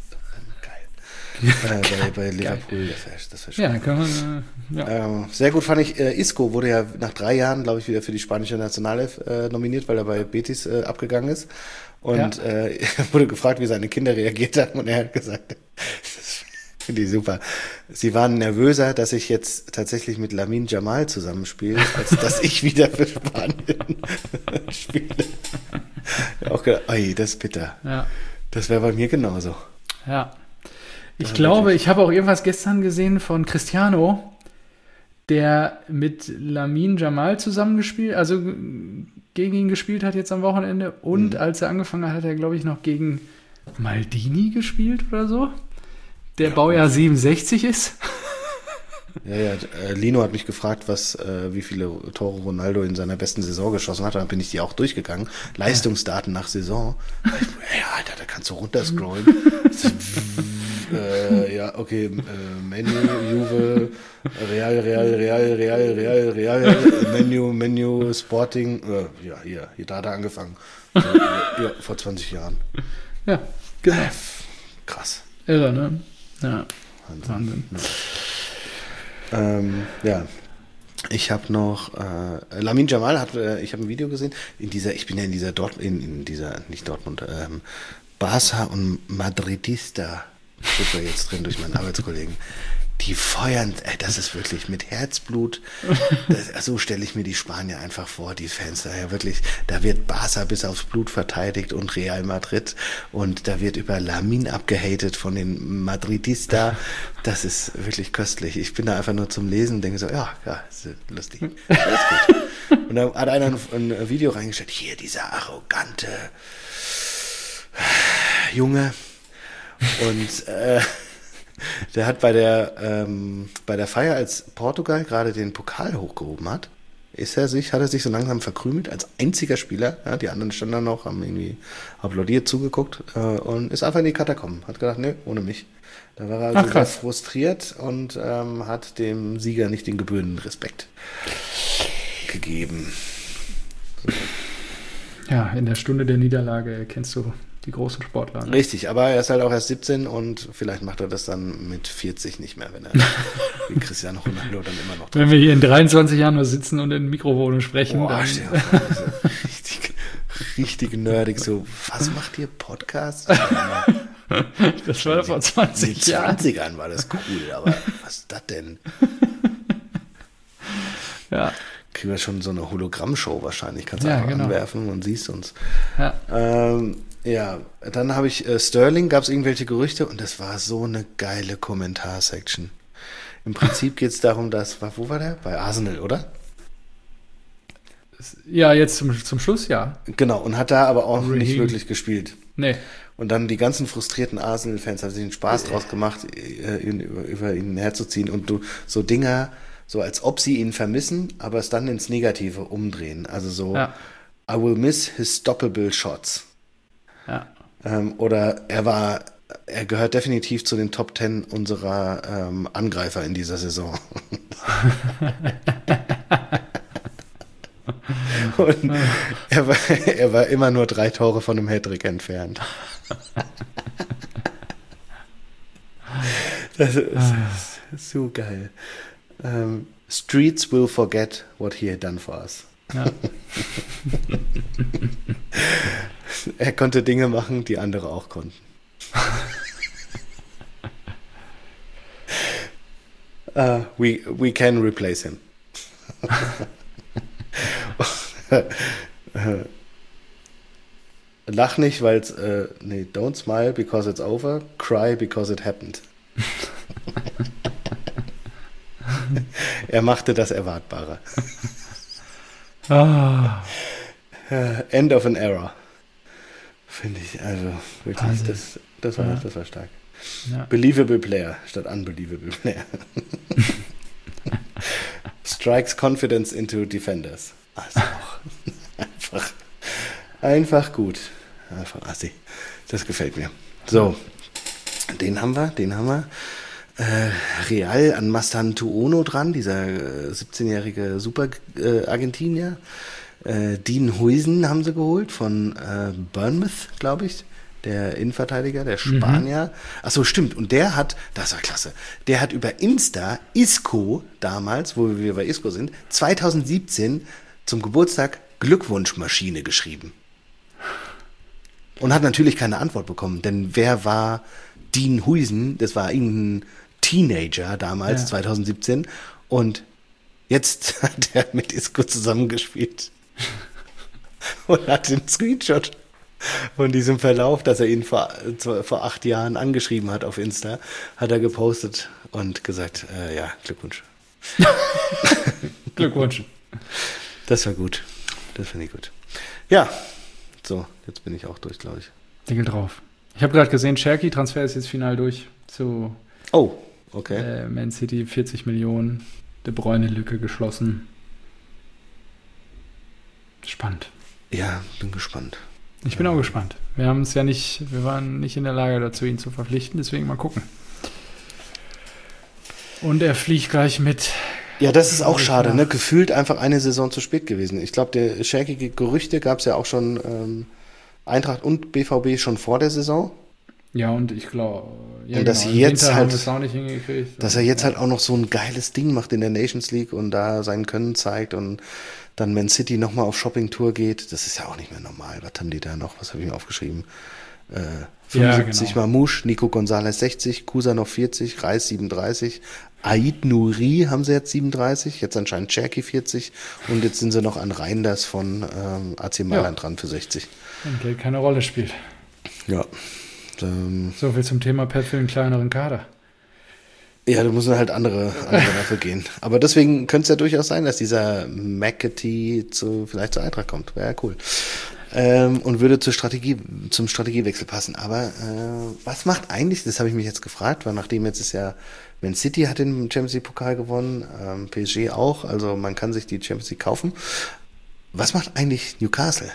bei Liverpool. Das wäre schön. Ja, kann man, sehr gut fand ich, Isco wurde ja nach 3 Jahren, glaube ich, wieder für die spanische Nationalelf nominiert, weil er bei Betis abgegangen ist. Und wurde gefragt, wie seine Kinder reagiert haben. Und er hat gesagt, das finde ich super, sie waren nervöser, dass ich jetzt tatsächlich mit Lamine Yamal zusammenspiele, als dass ich wieder für Spanien spiele. Auch gedacht, oi, das ist bitter. Ja. Das wäre bei mir genauso. Ja. Ich glaube, ich habe auch irgendwas gestern gesehen von Cristiano, der mit Lamine Yamal zusammengespielt, also gegen ihn gespielt hat jetzt am Wochenende. Und als er angefangen hat, hat er, glaube ich, noch gegen Maldini gespielt oder so, der Baujahr 67 ist. Ja, Lino hat mich gefragt, wie viele Tore Ronaldo in seiner besten Saison geschossen hat. Dann bin ich die auch durchgegangen. Leistungsdaten nach Saison. Ja, Alter, da kannst du runterscrollen. Ja, okay. Menu, Juve, Real, Menu, Sporting. Hier, da hat er angefangen. Ja, vor 20 Jahren. Ja, genau. Krass. Irre, ne? Ja, Wahnsinn. Ja. Ich habe noch Lamine Yamal ich habe ein Video gesehen ich bin ja in dieser Barca und Madridista steht da jetzt drin durch meinen Arbeitskollegen. Die feuern, das ist wirklich mit Herzblut. So stelle ich mir die Spanier einfach vor, die Fans da ja wirklich. Da wird Barca bis aufs Blut verteidigt und Real Madrid und da wird über Lamine abgehatet von den Madridista. Das ist wirklich köstlich. Ich bin da einfach nur zum Lesen und denke so, ja, ist lustig. Alles gut. Und da hat einer ein Video reingestellt. Hier, dieser arrogante Junge. Und der hat bei der Feier, als Portugal gerade den Pokal hochgehoben hat, hat er sich so langsam verkrümelt als einziger Spieler. Ja, die anderen standen da noch, haben irgendwie applaudiert, zugeguckt und ist einfach in die Katakomben. Hat gedacht, nee, ohne mich. Da war er also sehr frustriert und hat dem Sieger nicht den gebührenden Respekt gegeben. So. Ja, in der Stunde der Niederlage erkennst du die großen Sportler. Ne? Richtig, aber er ist halt auch erst 17 und vielleicht macht er das dann mit 40 nicht mehr, wenn er wie Cristiano Ronaldo dann immer noch. Wenn wir hier in 23 Jahren nur sitzen und in Mikrofone sprechen. Boah, dann richtig nerdig, so, was macht ihr Podcast? Das war vor 20 Jahren. In den 20ern war das cool, aber was ist das denn? Ja. Kriegen wir schon so eine Hologrammshow wahrscheinlich, kannst du einfach anwerfen und siehst uns. Ja. Ja, dann habe ich Sterling, gab es irgendwelche Gerüchte und das war so eine geile Kommentarsection. Im Prinzip geht es darum, wo war der? Bei Arsenal, oder? Ja, jetzt zum Schluss, ja. Genau, und hat da aber auch nicht wirklich gespielt. Nee. Und dann die ganzen frustrierten Arsenal-Fans haben sich einen Spaß draus gemacht, über ihn herzuziehen und so Dinger, so als ob sie ihn vermissen, aber es dann ins Negative umdrehen. Also so, I will miss his stoppable shots. Ja. Oder er gehört definitiv zu den Top 10 unserer Angreifer in dieser Saison. Und er war immer nur 3 Tore von einem Hattrick entfernt. Das ist so geil. Streets will forget what he had done for us. Ja. Er konnte Dinge machen, die andere auch konnten. We can replace him. Lach nicht, weil es, don't smile because it's over, cry because it happened. Er machte das Erwartbare. End of an era. Finde ich, also wirklich, Also, das war stark. Ja. Believable Player statt Unbelievable Player. Strikes Confidence into Defenders. Also auch einfach gut. Einfach assi. Das gefällt mir. So, den haben wir. Real an Mastantuono dran, dieser 17-jährige Super-Argentinier. Dean Huijsen haben sie geholt von Bournemouth, glaube ich. Der Innenverteidiger, der Spanier. Achso, stimmt. Und der hat, das war klasse, der hat über Insta Isco damals, wo wir bei Isco sind, 2017 zum Geburtstag Glückwunschmaschine geschrieben. Und hat natürlich keine Antwort bekommen, denn wer war Dean Huijsen? Das war irgendein Teenager damals, 2017. Und jetzt hat er mit Isco zusammengespielt. Und hat den Screenshot von diesem Verlauf, dass er ihn vor 8 Jahren angeschrieben hat auf Insta, hat er gepostet und gesagt, ja, Glückwunsch. Glückwunsch. Das war gut. Das finde ich gut. Ja, so, jetzt bin ich auch durch, glaube ich. Deckel drauf. Ich habe gerade gesehen, Cherki-Transfer ist jetzt final durch zu okay. Man City, 40 Millionen, De Bruyne-Lücke geschlossen. Spannend. Ja, bin gespannt. Ich bin auch gespannt. Wir waren nicht in der Lage dazu, ihn zu verpflichten, deswegen mal gucken. Und er fliegt gleich mit. Ja, das ist auch schade, ne? Gefühlt einfach eine Saison zu spät gewesen. Ich glaube, der Cherki-Gerüchte gab es ja auch schon Eintracht und BVB schon vor der Saison. Ja, und ich glaube, und dass jetzt halt, auch nicht hingekriegt. Dass er jetzt halt auch noch so ein geiles Ding macht in der Nations League und da sein Können zeigt und dann Man City nochmal auf Shopping-Tour geht, das ist ja auch nicht mehr normal. Was haben die da noch? Was habe ich mir aufgeschrieben? 75 Mamouche, Nico Gonzalez 60, Kusanov 40, Reis 37, Ait Nouri haben sie jetzt 37, jetzt anscheinend Cherki 40 und jetzt sind sie noch an Reinders von AC Mailand dran für 60. Und Geld keine Rolle spielt. Ja. So viel zum Thema Pep für einen kleineren Kader. Ja, da müssen halt andere dafür gehen. Aber deswegen könnte es ja durchaus sein, dass dieser McAtee vielleicht zur Eintracht kommt. Wäre ja cool. Und würde zum Strategiewechsel passen. Aber was macht eigentlich, das habe ich mich jetzt gefragt, weil nachdem jetzt ist ja, Man City hat den Champions League Pokal gewonnen, PSG auch, also man kann sich die Champions League kaufen. Was macht eigentlich Newcastle?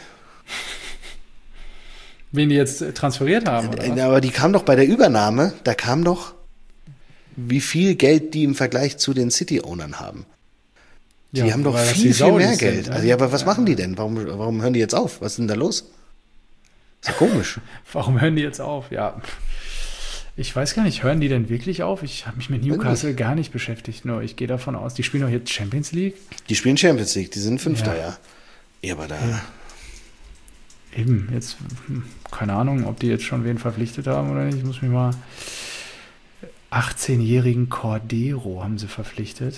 Wen die jetzt transferiert haben, oder was? Aber die kam doch bei der Übernahme, da kam doch, wie viel Geld die im Vergleich zu den City-Ownern haben. Die haben doch viel mehr Geld. Also, ja, aber was machen die denn? Warum hören die jetzt auf? Was ist denn da los? Ist ja komisch. Warum hören die jetzt auf? Ja, ich weiß gar nicht, hören die denn wirklich auf? Ich habe mich mit Newcastle gar nicht beschäftigt. Nur ich gehe davon aus, die spielen doch jetzt Champions League. Die spielen Champions League, die sind Fünfter, ja. Ja, aber da... Ja. Eben, jetzt, keine Ahnung, ob die jetzt schon wen verpflichtet haben oder nicht. Ich muss mich mal... 18-jährigen Cordero haben sie verpflichtet.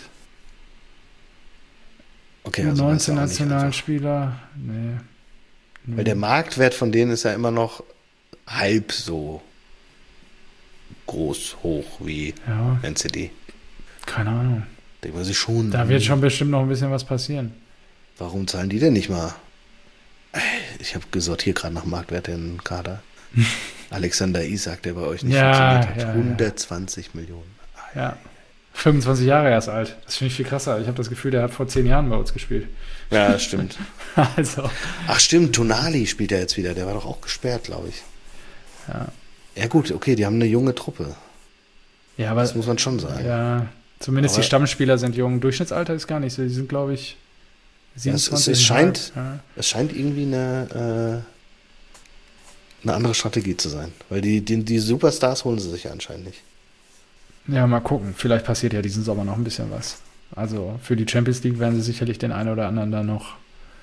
Okay, also 19 Nationalspieler. Nee. Weil der Marktwert von denen ist ja immer noch halb so groß, hoch wie NCD. Keine Ahnung. Denken wir sich schon. Da wird schon bestimmt noch ein bisschen was passieren. Warum zahlen die denn nicht mal? Ich habe gesortiert gerade nach Marktwert den Kader. Alexander Isak, der bei euch nicht funktioniert hat. 120 Millionen. Ja. 25 Jahre erst alt. Das finde ich viel krasser. Ich habe das Gefühl, der hat vor 10 Jahren bei uns gespielt. Ja, stimmt. Also. Ach stimmt, Tonali spielt er jetzt wieder. Der war doch auch gesperrt, glaube ich. Ja. Ja gut, okay, die haben eine junge Truppe. Ja, aber, das muss man schon sagen. Ja, zumindest die Stammspieler sind jung. Durchschnittsalter ist gar nicht so. Die sind, glaube ich, 27. Es scheint irgendwie eine andere Strategie zu sein. Weil die Superstars holen sie sich ja anscheinend nicht. Ja, mal gucken. Vielleicht passiert ja diesen Sommer noch ein bisschen was. Also für die Champions League werden sie sicherlich den einen oder anderen da noch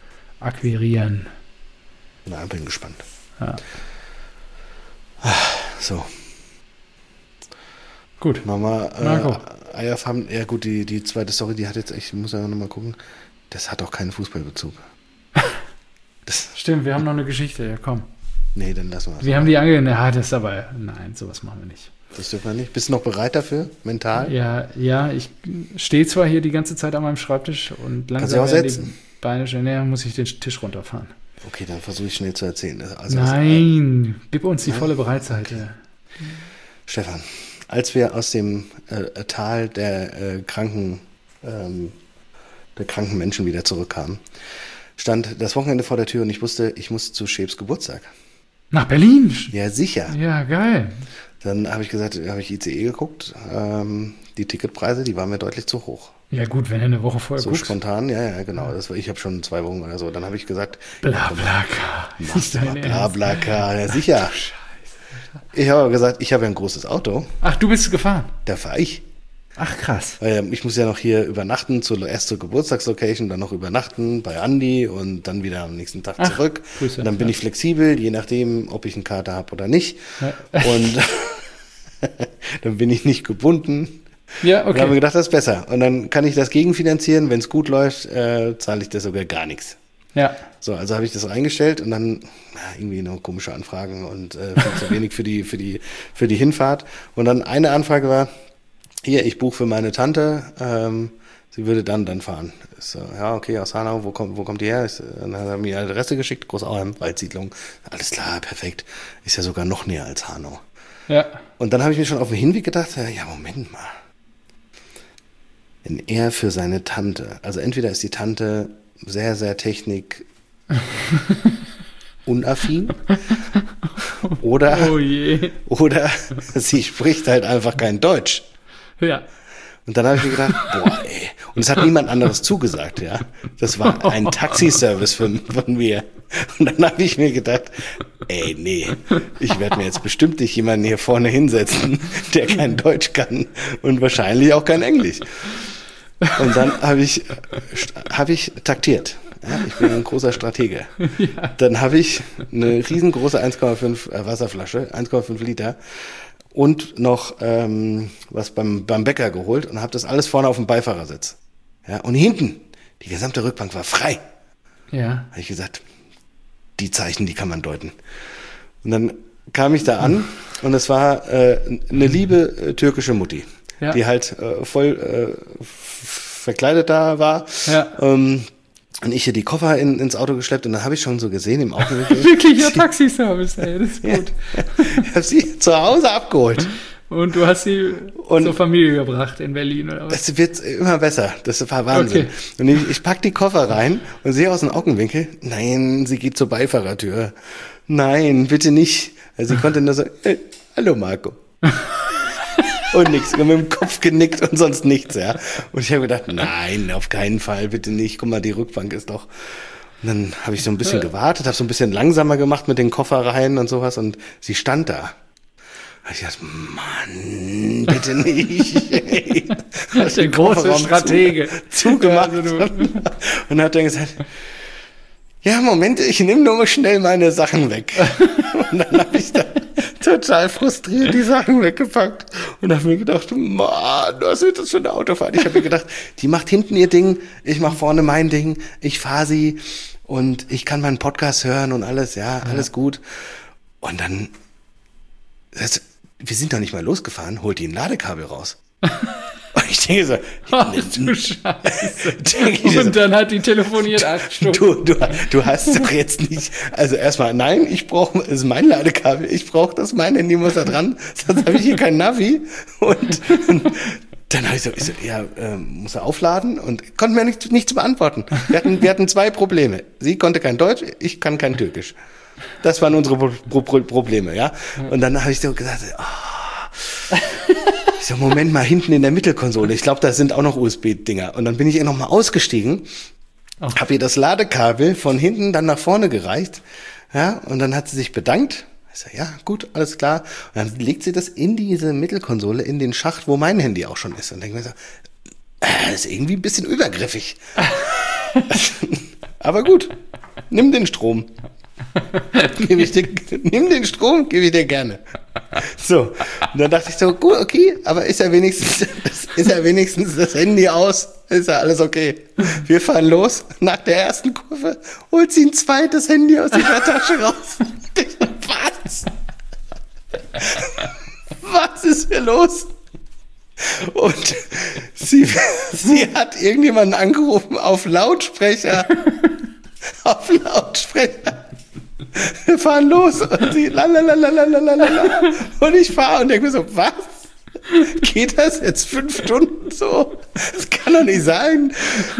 akquirieren. Na, bin gespannt. Ja. So. Gut. Mama, Marco. Eierfarben, ja gut, die zweite Story, die hat jetzt echt, ich muss ja nochmal gucken, das hat auch keinen Fußballbezug. Stimmt, wir haben noch eine Geschichte, ja komm. Nee, dann lassen wir es. Wir haben die das ist aber, nein, sowas machen wir nicht. Das dürfen wir nicht. Bist du noch bereit dafür, mental? Ja, ich stehe zwar hier die ganze Zeit an meinem Schreibtisch und Kannst du langsam auch werden setzen? die Beine schnell, näher, muss ich den Tisch runterfahren. Okay, dann versuche ich schnell zu erzählen. Also, Nein, gib uns die volle Bereitseite. Stefan, als wir aus dem Tal der kranken Menschen wieder zurückkamen, stand das Wochenende vor der Tür und ich wusste, ich muss zu Schäbs Geburtstag. Nach Berlin? Ja, sicher. Ja, geil. Dann habe ich gesagt, habe ich ICE geguckt. Die Ticketpreise, die waren mir deutlich zu hoch. Ja gut, wenn du eine Woche vorher So guckst. spontan, ja, genau. Ich habe schon 2 Wochen oder so. Dann habe ich gesagt, Blablacar. machst du mal Blablacar. Ja, sicher. Ich habe aber gesagt, ich habe ja ein großes Auto. Ach, du bist gefahren? Da fahre ich. Ach, krass. Weil ich muss ja noch hier übernachten, erst zur Geburtstagslocation, dann noch übernachten bei Andi und dann wieder am nächsten Tag zurück. Grüße. Und dann bin ich flexibel, je nachdem, ob ich einen Kater habe oder nicht. Ja. Und dann bin ich nicht gebunden. Ja, Und dann haben wir okay. gedacht, das ist besser. Und dann kann ich das gegenfinanzieren. Wenn es gut läuft, zahle ich das sogar gar nichts. Ja. So, also habe ich das eingestellt und dann irgendwie noch komische Anfragen und viel zu wenig für die Hinfahrt. Und dann eine Anfrage war, hier, ich buche für meine Tante, sie würde dann fahren. Ich so, ja, okay, aus Hanau, wo kommt die her? Dann hat er mir die Adresse geschickt, Großauheim, Waldsiedlung. Alles klar, perfekt. Ist ja sogar noch näher als Hanau. Ja. Und dann habe ich mir schon auf dem Hinweg gedacht, ja, Moment mal. Wenn er für seine Tante, also entweder ist die Tante sehr, sehr unaffin oder Oh je. sie spricht halt einfach kein Deutsch. Ja. Und dann habe ich mir gedacht, boah, ey. Und es hat niemand anderes zugesagt, ja. Das war ein Taxiservice von mir. Und dann habe ich mir gedacht, ey, nee, ich werde mir jetzt bestimmt nicht jemanden hier vorne hinsetzen, der kein Deutsch kann und wahrscheinlich auch kein Englisch. Und dann habe ich taktiert. Ja, ich bin ein großer Stratege. Ja. Dann habe ich eine riesengroße 1,5 Wasserflasche, 1,5 Liter und noch was beim Bäcker geholt und habe das alles vorne auf dem Beifahrersitz. Ja, und hinten, die gesamte Rückbank war frei. Ja. Habe ich gesagt, die Zeichen, die kann man deuten. Und dann kam ich da an und es war eine liebe türkische Mutti, Ja. die halt voll verkleidet da war. Ja. Und ich hier die Koffer ins Auto geschleppt und dann habe ich schon so gesehen im Auto. Wirklicher Taxiservice, ey, das ist gut. Ich habe sie zu Hause abgeholt. Und du hast sie zur Familie gebracht in Berlin, oder was? Es wird immer besser. Das war Wahnsinn. Okay. Und ich pack die Koffer rein und sehe aus dem Augenwinkel, nein, sie geht zur Beifahrertür. Nein, bitte nicht. Also sie konnte nur so, hallo Marco. Und nichts, mit dem Kopf genickt und sonst nichts, ja. Und ich habe gedacht, nein, auf keinen Fall, bitte nicht. Guck mal, die Rückbank ist doch. Und dann habe ich so ein bisschen gewartet, habe so ein bisschen langsamer gemacht mit den Kofferreihen und sowas und sie stand da. Ich dachte, Mann, bitte nicht. Ey. Der große Stratege. Zugemacht. Ja, also und hat dann gesagt, ja, Moment, ich nehme nur mal schnell meine Sachen weg. Und dann habe ich da total frustriert die Sachen weggepackt und habe mir gedacht, Mann, was wird das für eine Autofahrt? Ich habe mir gedacht, die macht hinten ihr Ding, ich mache vorne mein Ding, ich fahre sie und ich kann meinen Podcast hören und alles, ja, alles gut. Und dann, wir sind doch nicht mal losgefahren, holt die ein Ladekabel raus. Und ich denke so, Ach du Scheiße. Und dann hat die telefoniert 8 Stunden. du hast doch jetzt nicht, also erstmal, nein, es ist mein Ladekabel, ich brauche das, mein Handy muss da dran, sonst habe ich hier kein Navi. Und dann habe ich so, ja, muss er aufladen und konnte mir nichts beantworten. Wir hatten 2 Probleme. Sie konnte kein Deutsch, ich kann kein Türkisch. Das waren unsere Probleme, ja. Und dann habe ich so gesagt, ich so, Moment mal, hinten in der Mittelkonsole, ich glaube, da sind auch noch USB-Dinger. Und dann bin ich ihr nochmal ausgestiegen, habe ihr das Ladekabel von hinten dann nach vorne gereicht, ja, und dann hat sie sich bedankt. Ich so, ja, gut, alles klar. Und dann legt sie das in diese Mittelkonsole, in den Schacht, wo mein Handy auch schon ist. Und denke mir so, das ist irgendwie ein bisschen übergriffig. Aber gut, nimm den Strom. Nimm den Strom, gebe ich dir gerne. So, und dann dachte ich so, gut, okay, aber ist ja wenigstens das Handy aus, ist ja alles okay. Wir fahren los, nach der ersten Kurve holt sie ein zweites Handy aus ihrer Tasche raus. Was? Was ist hier los? Und sie hat irgendjemanden angerufen auf Lautsprecher. Auf Lautsprecher. Wir fahren los und sie lalalalalalala. Und ich fahre und denke mir so, was? Geht das jetzt 5 Stunden so? Das kann doch nicht sein.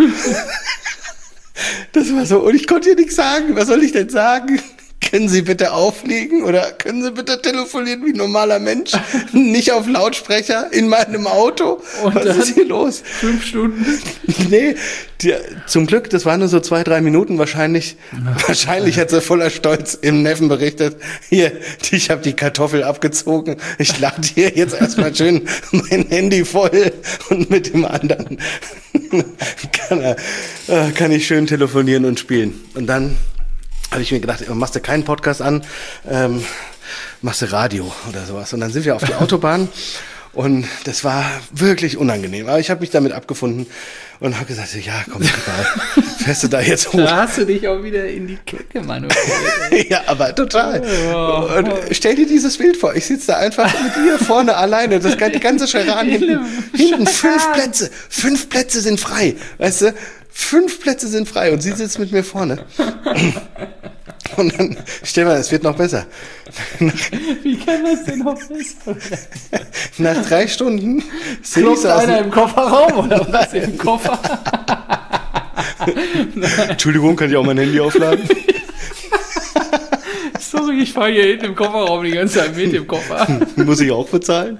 Das war so, und ich konnte ihr nichts sagen. Was soll ich denn sagen? Können Sie bitte auflegen oder können Sie bitte telefonieren wie ein normaler Mensch? Nicht auf Lautsprecher in meinem Auto? Und was ist hier los? 5 Stunden? Nee, zum Glück, das waren nur so 2-3 Minuten wahrscheinlich. Wahrscheinlich hat sie voller Stolz im Neffen berichtet, hier, ich habe die Kartoffel abgezogen, ich lade hier jetzt erstmal schön mein Handy voll und mit dem anderen kann ich schön telefonieren und spielen. Und dann habe ich mir gedacht, machst du keinen Podcast an, machst du Radio oder sowas. Und dann sind wir auf die Autobahn und das war wirklich unangenehm. Aber ich habe mich damit abgefunden und habe gesagt, ja, komm, egal, fährst du da jetzt hoch. Da hast du dich auch wieder in die Klicke manövriert. Ja, aber total. Und stell dir dieses Bild vor, ich sitze da einfach mit ihr vorne alleine, die ganze Scheran hinten 5 Plätze sind frei, weißt du? 5 Plätze sind frei und sie sitzt mit mir vorne. Und dann, stell mal, es wird noch besser. Wie kann das denn noch besser? Nach 3 Stunden sehe ich Klopft einer im Kofferraum oder was? Im Koffer? Entschuldigung, kann ich auch mein Handy aufladen? Sorry, ich fahre hier hinten im Kofferraum die ganze Zeit mit dem Koffer. Muss ich auch bezahlen?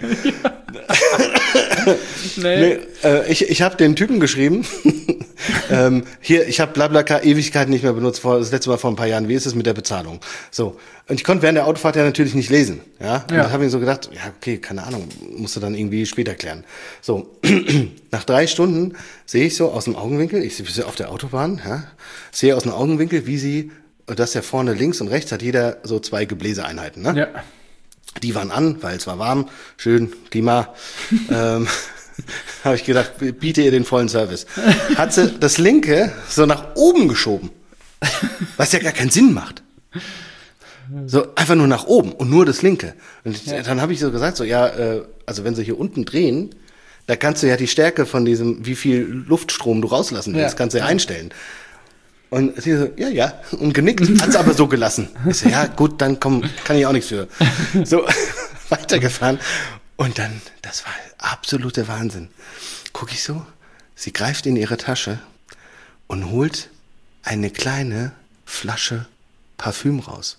Nee, ich habe den Typen geschrieben. Hier, ich habe BlaBlaCar Ewigkeiten nicht mehr benutzt, das letzte Mal vor ein paar Jahren. Wie ist es mit der Bezahlung? So, und ich konnte während der Autofahrt ja natürlich nicht lesen. Ja, und da habe ich so gedacht, ja, okay, keine Ahnung, musst du dann irgendwie später klären. So, nach 3 Stunden sehe ich so aus dem Augenwinkel, ich sehe auf der Autobahn, ja, sehe aus dem Augenwinkel, wie sie, das ja vorne links und rechts hat jeder so 2 Gebläseeinheiten, ne? Ja. Die waren an, weil es war warm, schön, Klima. Habe ich gedacht, biete ihr den vollen Service. Hat sie das linke so nach oben geschoben, was ja gar keinen Sinn macht. So einfach nur nach oben und nur das linke. Und dann habe ich so gesagt, so ja, also wenn sie hier unten drehen, da kannst du ja die Stärke von diesem, wie viel Luftstrom du rauslassen willst, kannst du ja einstellen. Und sie so, ja, und genickt, hat es aber so gelassen. Ich so, ja, gut, dann komm, kann ich auch nichts für. So, weitergefahren. Und dann, das war absoluter Wahnsinn. Guck ich so, sie greift in ihre Tasche und holt eine kleine Flasche Parfüm raus.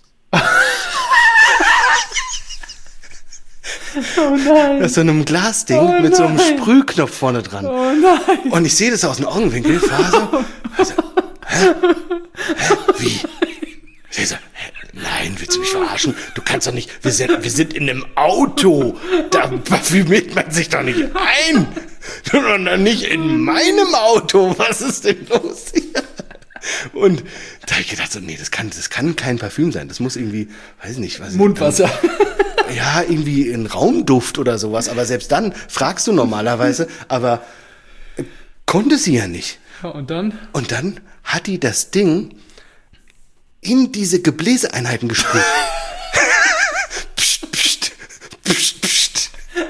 Oh nein. Das ist so einem Glasding mit so einem Sprühknopf vorne dran. Oh nein. Und ich sehe das aus dem Augenwinkel, fahre so, also, Hä? Wie? Sie so, nein, willst du mich verarschen? Du kannst doch nicht, wir sind in einem Auto. Da parfümiert man sich doch nicht ein. Sondern nicht in meinem Auto. Was ist denn los hier? Und da habe ich gedacht, so, nee, das kann kein Parfüm sein. Das muss irgendwie, weiß nicht, was. Mundwasser. Ja, irgendwie ein Raumduft oder sowas. Aber selbst dann fragst du normalerweise, aber konnte sie ja nicht. Und dann? Und dann hat die das Ding in diese Gebläseeinheiten gesprüht. Psst, psst, psst, psst.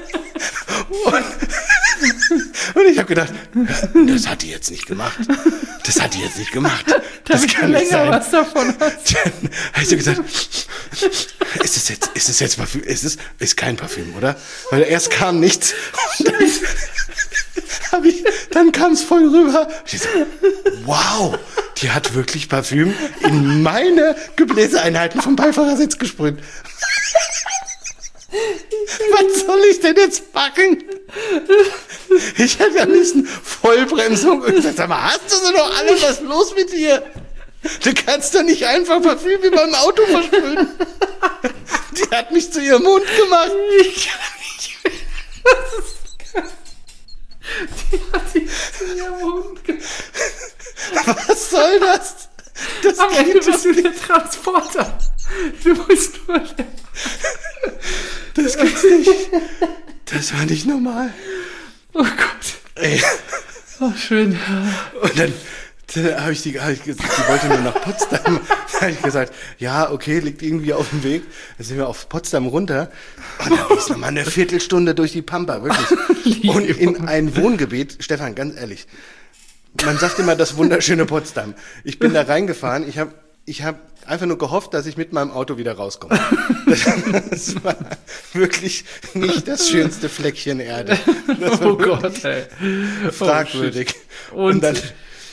Und ich habe gedacht, das hat die jetzt nicht gemacht. Das hat die jetzt nicht gemacht. Das kann nicht sein. Was davon hast. Dann habe ich so gesagt, ist es jetzt Parfüm? Ist kein Parfüm, oder? Weil erst kam nichts. Und dann kam es voll rüber. Ich so, wow, die hat wirklich Parfüm in meine Gebläseeinheiten vom Beifahrersitz gesprüht. Was soll ich denn jetzt packen? Ich hätte am liebsten Vollbremsung und gesagt, sag mal, hast du sie doch alle? Was ist los mit dir? Du kannst doch nicht einfach Parfüm in meinem Auto versprühen. Die hat mich zu ihrem Mund gemacht. Ich kann nicht mehr. Die hat sich zu ihrem Mund gemacht. Was soll das? Am Ende bist du der Transporter. Du musst nur... Das gibt's nicht. Das war nicht normal. Oh Gott. Ey. Oh, schön. Und dann habe ich die wollte nur nach Potsdam. Da habe ich gesagt, ja, okay, liegt irgendwie auf dem Weg. Dann sind wir auf Potsdam runter. Und dann ist nochmal eine Viertelstunde durch die Pampa, wirklich. Und in ein Wohngebiet. Stefan, ganz ehrlich. Man sagt immer das wunderschöne Potsdam. Ich bin da reingefahren. Ich hab einfach nur gehofft, dass ich mit meinem Auto wieder rauskomme. Das war wirklich nicht das schönste Fleckchen Erde. Das war Gott, ey. fragwürdig. Oh, und dann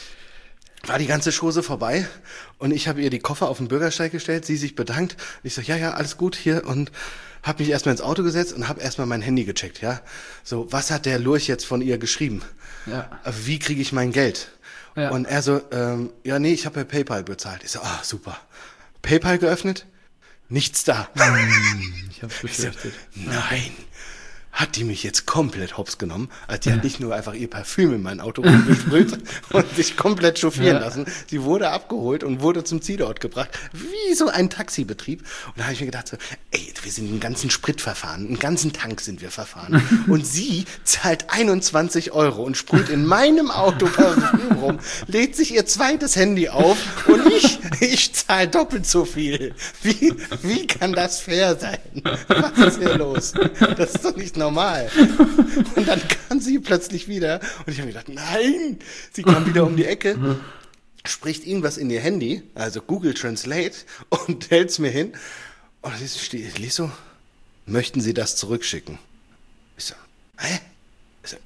war die ganze Chose vorbei und ich habe ihr die Koffer auf den Bürgersteig gestellt, sie sich bedankt. Ich so, ja, alles gut hier und habe mich erstmal ins Auto gesetzt und habe erstmal mein Handy gecheckt, ja. So, was hat der Lurch jetzt von ihr geschrieben? Ja. Wie kriege ich mein Geld? Ja. Und er so, nee, ich habe per PayPal bezahlt. Ich so, super. PayPal geöffnet? Nichts da. Ich hab's befürchtet. So, nein. Hat die mich jetzt komplett hops genommen? Also die hat nicht nur einfach ihr Parfüm in mein Auto rumgesprüht und sich komplett chauffieren lassen. Sie wurde abgeholt und wurde zum Zielort gebracht, wie so ein Taxibetrieb. Und da habe ich mir gedacht, so, ey, wir sind einen ganzen Sprit verfahren, einen ganzen Tank sind wir verfahren. Und sie zahlt 21 € und sprüht in meinem Auto Parfüm rum, lädt sich ihr zweites Handy auf und ich zahle doppelt so viel. Wie kann das fair sein? Was ist hier los? Das ist doch nicht normal. Und dann kam sie plötzlich wieder und ich habe mir gedacht, nein, sie kam wieder um die Ecke, spricht irgendwas in ihr Handy, also Google Translate und hält's mir hin und ich lies so, möchten Sie das zurückschicken? Ich so, hä? Ich so,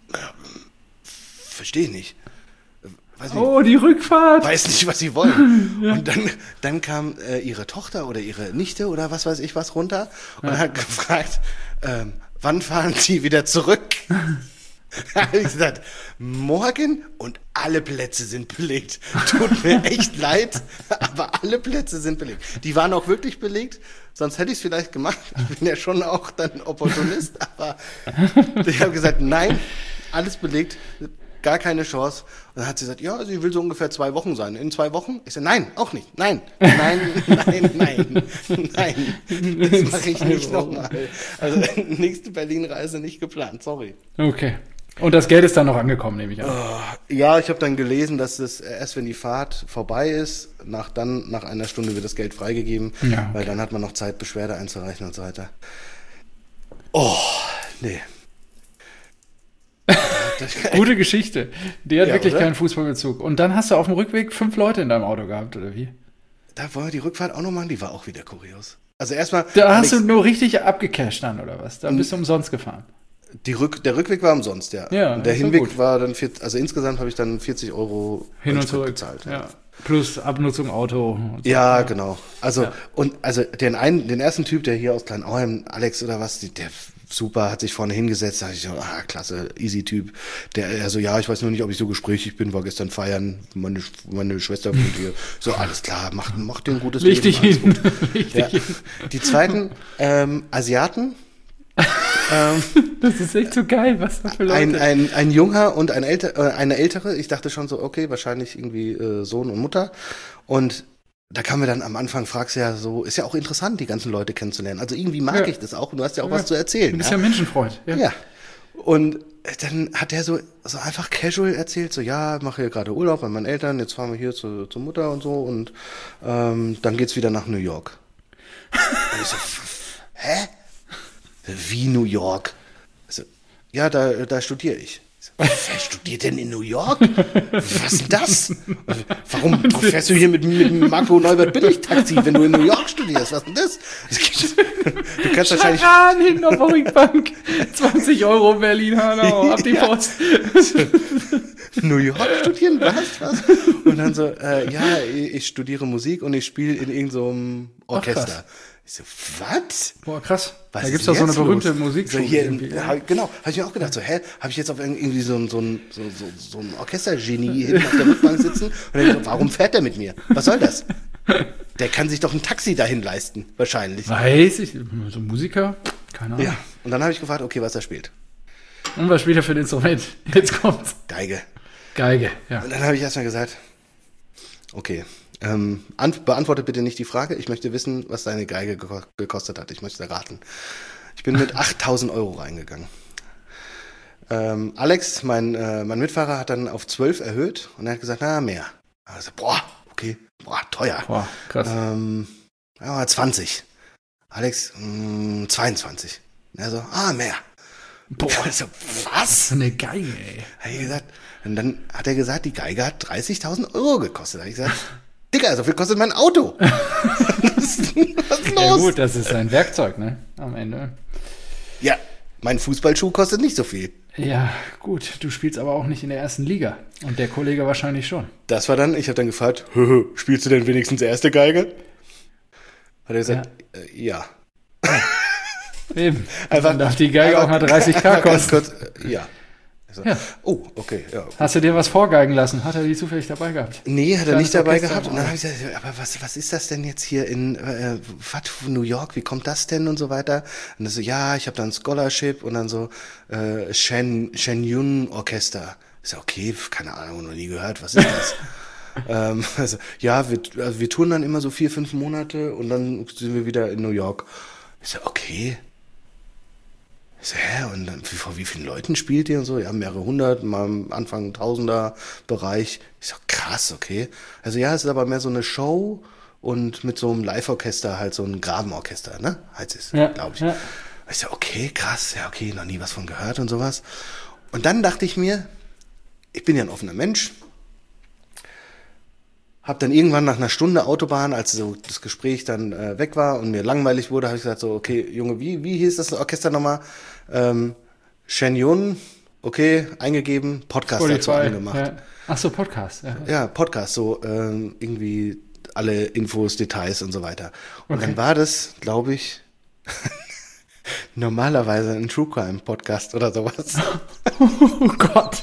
verstehe ich nicht. Weiß nicht. Oh, die Rückfahrt. Weiß nicht, was sie wollen. Ja. Und dann kam ihre Tochter oder ihre Nichte oder was weiß ich was runter und hat gefragt, wann fahren Sie wieder zurück? Da habe ich gesagt, morgen und alle Plätze sind belegt. Tut mir echt leid, aber alle Plätze sind belegt. Die waren auch wirklich belegt, sonst hätte ich es vielleicht gemacht. Ich bin ja schon auch dann Opportunist, aber ich habe gesagt, nein, alles belegt, gar keine Chance. Und dann hat sie gesagt, ja, sie will so ungefähr 2 Wochen sein. In 2 Wochen? Ich sage, nein, auch nicht. Nein. Das mache ich nicht nochmal. Also nächste Berlin-Reise nicht geplant, sorry. Okay. Und das Geld ist dann noch angekommen, nehme ich an. Ja, ich habe dann gelesen, dass es erst, wenn die Fahrt vorbei ist, nach einer Stunde wird das Geld freigegeben, weil dann hat man noch Zeit, Beschwerde einzureichen und so weiter. Oh, nee. Gute Geschichte. Die hat wirklich oder? keinen Fußballbezug. Und dann hast du auf dem Rückweg 5 Leute in deinem Auto gehabt, oder wie? Da wollen wir die Rückfahrt auch noch machen, die war auch wieder kurios. Also erstmal. Da hast du nur richtig abgecasht dann, oder was? Da bist du umsonst gefahren. Der Rückweg war umsonst, ja. Und der Hinweg war dann, also insgesamt habe ich dann 40 € hin und zurück bezahlt. Ja. Plus Abnutzung Auto. Und so. Ja, genau. Also, den ersten Typ, der hier aus Kleinauheim, Alex oder was, der super, hat sich vorne hingesetzt, da dachte ich so, klasse, easy Typ. Der so, ja, ich weiß nur nicht, ob ich so gesprächig bin, war gestern feiern, meine Schwester wohnt hier. So, alles klar, macht dir ein gutes Leben. Richtig. Die zweiten, Asiaten. Das ist echt so geil, was da für Leute. Ein Junger und eine ältere. Ich dachte schon so, okay, wahrscheinlich irgendwie Sohn und Mutter. Und da kam mir dann am Anfang, fragst du ja so, ist ja auch interessant, die ganzen Leute kennenzulernen. Also irgendwie mag ich das auch und du hast ja auch was zu erzählen. Du bist ja Menschenfreund. Ja. Und dann hat er so einfach casual erzählt, so, ja, mache hier gerade Urlaub bei meinen Eltern, jetzt fahren wir hier zur Mutter und so und dann geht's wieder nach New York. Und ich so, hä? Wie New York? Also, ja, da studiere ich. Wer studiert denn in New York? Was ist das? Warum fährst du hier mit Marco Neubert Billigtaxi, wenn du in New York studierst? Was ist denn das? Du kannst wahrscheinlich... hinten auf der Rückbank. 20 € Berlin-Hanau, ab die Post. New York studieren? Was? Und dann so, ja, ich studiere Musik und ich spiele in irgendeinem Orchester. Ich so, was? Boah, krass. Was da gibt's doch so eine berühmte Musikschule. Genau, habe ich mir auch gedacht, so, habe ich jetzt auf irgendwie so ein Orchestergenie hinten auf der Rückbank sitzen? Und dann so, warum fährt der mit mir? Was soll das? Der kann sich doch ein Taxi dahin leisten, wahrscheinlich. Weiß ich, so ein Musiker? Keine Ahnung. Ja, und dann habe ich gefragt, okay, was er spielt. Und was spielt er für ein Instrument? Jetzt kommt's. Geige, ja. Und dann habe ich erstmal gesagt, okay, Beantworte bitte nicht die Frage. Ich möchte wissen, was deine Geige gekostet hat. Ich möchte raten. Ich bin mit 8.000 Euro reingegangen. Alex, mein Mitfahrer, hat dann auf 12 erhöht und er hat gesagt, na, mehr. Also, okay, teuer. Boah, krass. 20. Alex, 22. Und er so, mehr. Boah, so, was? so eine Geige, ey. Hab ich gesagt, und dann hat er gesagt, die Geige hat 30.000 Euro gekostet. Da hab ich gesagt, Digga, so viel kostet mein Auto. Was ist los? Ja gut, das ist ein Werkzeug, ne? Am Ende. Ja, mein Fußballschuh kostet nicht so viel. Ja, gut, du spielst aber auch nicht in der ersten Liga. Und der Kollege wahrscheinlich schon. Das war dann, ich habe dann gefragt, spielst du denn wenigstens erste Geige? Hat er gesagt, ja. Eben. Einfach, dann darf die Geige auch mal 30.000 kosten. Kurz, ja. So. Ja. Oh, okay. Ja, okay. Hast du dir was vorgeigen lassen? Hat er die zufällig dabei gehabt? Nee, hat er nicht dabei Orchester gehabt. Und dann habe ich gesagt, aber was ist das denn jetzt hier in New York? Wie kommt das denn und so weiter? Und dann so, ja, ich habe da ein Scholarship und dann so Shen Yun Orchester. Ist ja okay, keine Ahnung, noch nie gehört. Was ist das? Also, ja, wir touren dann immer so 4-5 Monate und dann sind wir wieder in New York. Ich so, okay. Ich so, und dann, vor wie vielen Leuten spielt ihr und so? Ja, mehrere hundert, mal am Anfang Tausender-Bereich. Ich so, krass, okay. Also ja, es ist aber mehr so eine Show und mit so einem Live-Orchester, halt so ein Grabenorchester, ne? Heißt es, glaube ich. Ja. Ich so, okay, krass, ja, okay, noch nie was von gehört und sowas. Und dann dachte ich mir, ich bin ja ein offener Mensch. Hab dann irgendwann nach einer Stunde Autobahn, als so das Gespräch dann weg war und mir langweilig wurde, habe ich gesagt so, okay, Junge, wie hieß das Orchester nochmal? Shen Yun, okay, eingegeben, Podcast Spotify, dazu angemacht. Ja. Ach so, Podcast. Ja, Podcast, so irgendwie alle Infos, Details und so weiter. Und dann war das, glaube ich, normalerweise ein True Crime Podcast oder sowas. Oh Gott.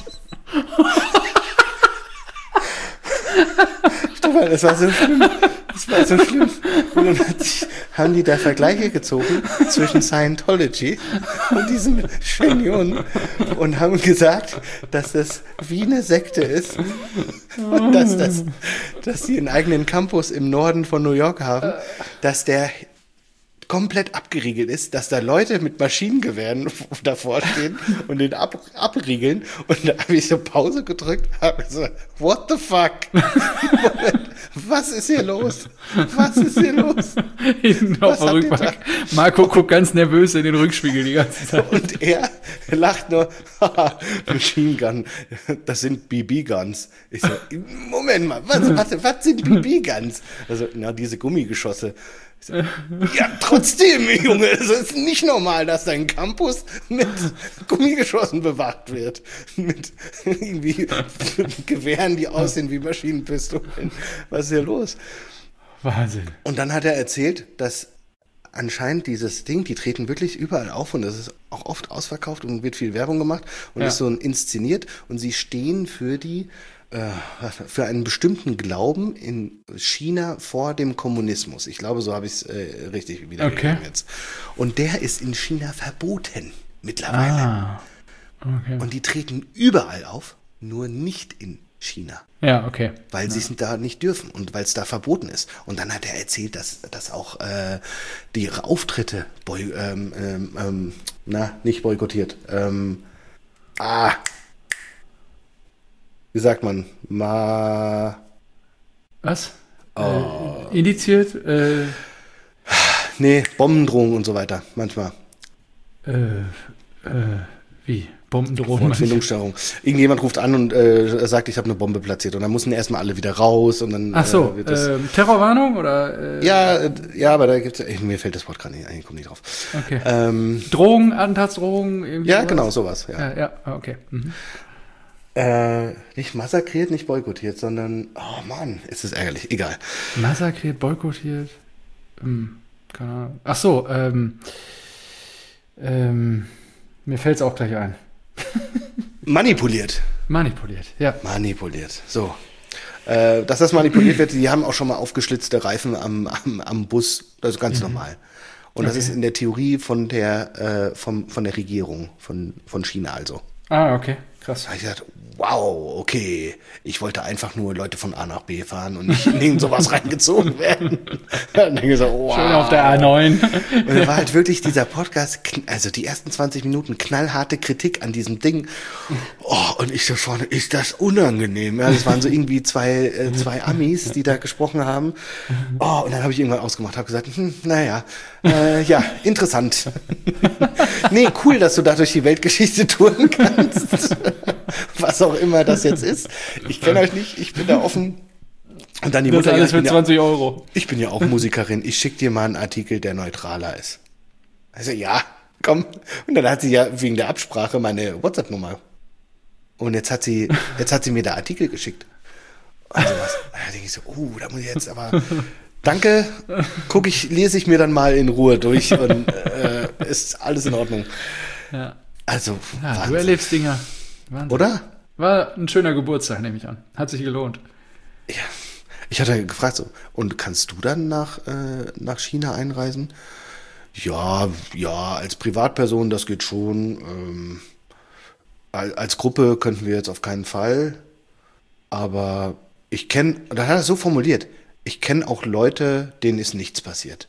Das war so schlimm. Und dann haben die da Vergleiche gezogen zwischen Scientology und diesem Shen Yun und haben gesagt, dass das wie eine Sekte ist und dass die einen eigenen Campus im Norden von New York haben, dass der komplett abgeriegelt ist, dass da Leute mit Maschinengewehren davor stehen und den abriegeln. Und da habe ich so Pause gedrückt, habe so, what the fuck? Moment, was ist hier los? Was ist hier los? Hinten auf der Rückbank. Marco guckt ganz nervös in den Rückspiegel die ganze Zeit. Und er lacht nur, Machine Gun, das sind BB-Guns. Ich so, Moment mal, was sind BB-Guns? Also, diese Gummigeschosse. Ja, trotzdem, Junge, es ist nicht normal, dass dein Campus mit Gummigeschossen bewacht wird. Mit irgendwie Gewehren, die aussehen wie Maschinenpistolen. Was ist hier los? Wahnsinn. Und dann hat er erzählt, dass anscheinend dieses Ding, die treten wirklich überall auf und das ist auch oft ausverkauft und wird viel Werbung gemacht und ist so inszeniert und sie stehen für einen bestimmten Glauben in China vor dem Kommunismus. Ich glaube, so habe ich es richtig wiedergegeben jetzt. Und der ist in China verboten mittlerweile. Okay. Und die treten überall auf, nur nicht in China. Ja, okay. Weil sie es da nicht dürfen und weil es da verboten ist. Und dann hat er erzählt, dass auch die Auftritte nicht boykottiert. Wie sagt man? Was? Indiziert? Nee, Bombendrohungen und so weiter, manchmal. Wie? Bombendrohungen? Wortfindungsstörung. Irgendjemand ruft an und sagt, ich habe eine Bombe platziert. Und dann müssen erstmal alle wieder raus. Und dann, ach so, wird das Terrorwarnung? Oder, ja, aber da gibt's mir fällt das Wort gerade nicht ein, ich komme nicht drauf. Okay. Drohungen, Attentatsdrohungen? Irgendwie ja, sowas? genau, sowas. Ja, okay. Mhm. Nicht massakriert, nicht boykottiert, sondern, oh Mann, ist das ärgerlich, egal. Massakriert, boykottiert, keine Ahnung. Ach so, mir fällt es auch gleich ein. Manipuliert, ja. Manipuliert, so. Dass das manipuliert wird, die haben auch schon mal aufgeschlitzte Reifen am Bus, das ist ganz normal. Und das ist in der Theorie von der Regierung von China also. Ah, okay, krass. Da habe ich gedacht, wow, okay. Ich wollte einfach nur Leute von A nach B fahren und nicht in sowas reingezogen werden. Dann denke ich so, wow. Schön auf der A9. Und da war halt wirklich dieser Podcast, also die ersten 20 Minuten knallharte Kritik an diesem Ding. Oh, und ich so vorne, ist das unangenehm. Ja, das waren so irgendwie zwei Amis, die da gesprochen haben. Oh, und dann habe ich irgendwann ausgemacht, habe gesagt, ja, interessant. Nee, cool, dass du da durch die Weltgeschichte touren kannst. Was auch immer das jetzt ist. Ich kenne euch nicht, ich bin da offen. Und dann die Mutter, das alles für 20 Euro. Ich bin ja auch Musikerin, ich schicke dir mal einen Artikel, der neutraler ist. Also ja, komm. Und dann hat sie ja wegen der Absprache meine WhatsApp-Nummer. Und jetzt hat sie mir da Artikel geschickt. Also was, da denke ich so, da muss ich jetzt aber, danke, lese ich mir dann mal in Ruhe durch und ist alles in Ordnung. Ja. Also, ja, du erlebst Dinge. Wahnsinn. Oder? War ein schöner Geburtstag, nehme ich an. Hat sich gelohnt. Ja. Ich hatte gefragt so, und kannst du dann nach China einreisen? Ja, als Privatperson, das geht schon. Als Gruppe könnten wir jetzt auf keinen Fall. Aber da hat er so formuliert, ich kenne auch Leute, denen ist nichts passiert.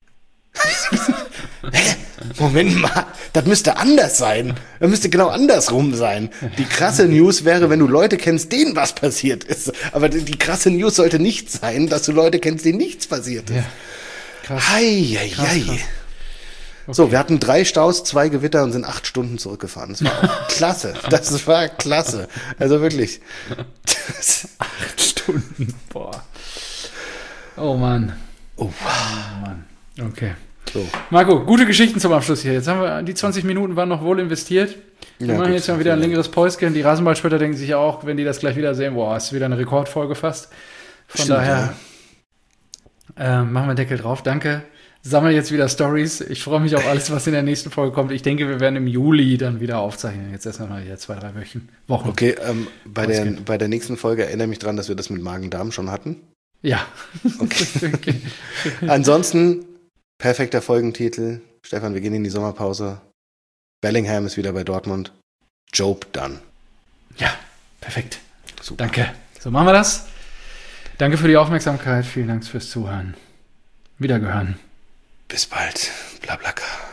Hä? Moment mal, das müsste anders sein. Das müsste genau andersrum sein. Die krasse News wäre, wenn du Leute kennst, denen was passiert ist. Aber die krasse News sollte nicht sein, dass du Leute kennst, denen nichts passiert ist. Ja. Krass. Hei. Okay. So, wir hatten 3 Staus, 2 Gewitter und sind 8 Stunden zurückgefahren. Das war auch klasse. Das war klasse. Also wirklich. 8 Stunden, boah. Oh Mann. Oh Mann. Okay. So. Marco, gute Geschichten zum Abschluss hier. Jetzt haben wir, die 20 Minuten waren noch wohl investiert. Wir machen jetzt mal wieder ein längeres Päuschen. Die Rasenballspötter denken sich auch, wenn die das gleich wieder sehen, boah, ist wieder eine Rekordfolge fast. Von daher machen wir Deckel drauf. Danke. Sammle jetzt wieder Stories. Ich freue mich auf alles, was in der nächsten Folge kommt. Ich denke, wir werden im Juli dann wieder aufzeichnen. Jetzt erstmal mal wieder 2-3 Wochen. Okay, bei der nächsten Folge erinnere mich dran, dass wir das mit Magen-Darm schon hatten. Ja. Okay. Ansonsten perfekter Folgentitel. Stefan, wir gehen in die Sommerpause. Bellingham ist wieder bei Dortmund. Job done. Ja, perfekt. Super. Danke. So machen wir das. Danke für die Aufmerksamkeit. Vielen Dank fürs Zuhören. Wiedergehören. Bis bald. Blablaka.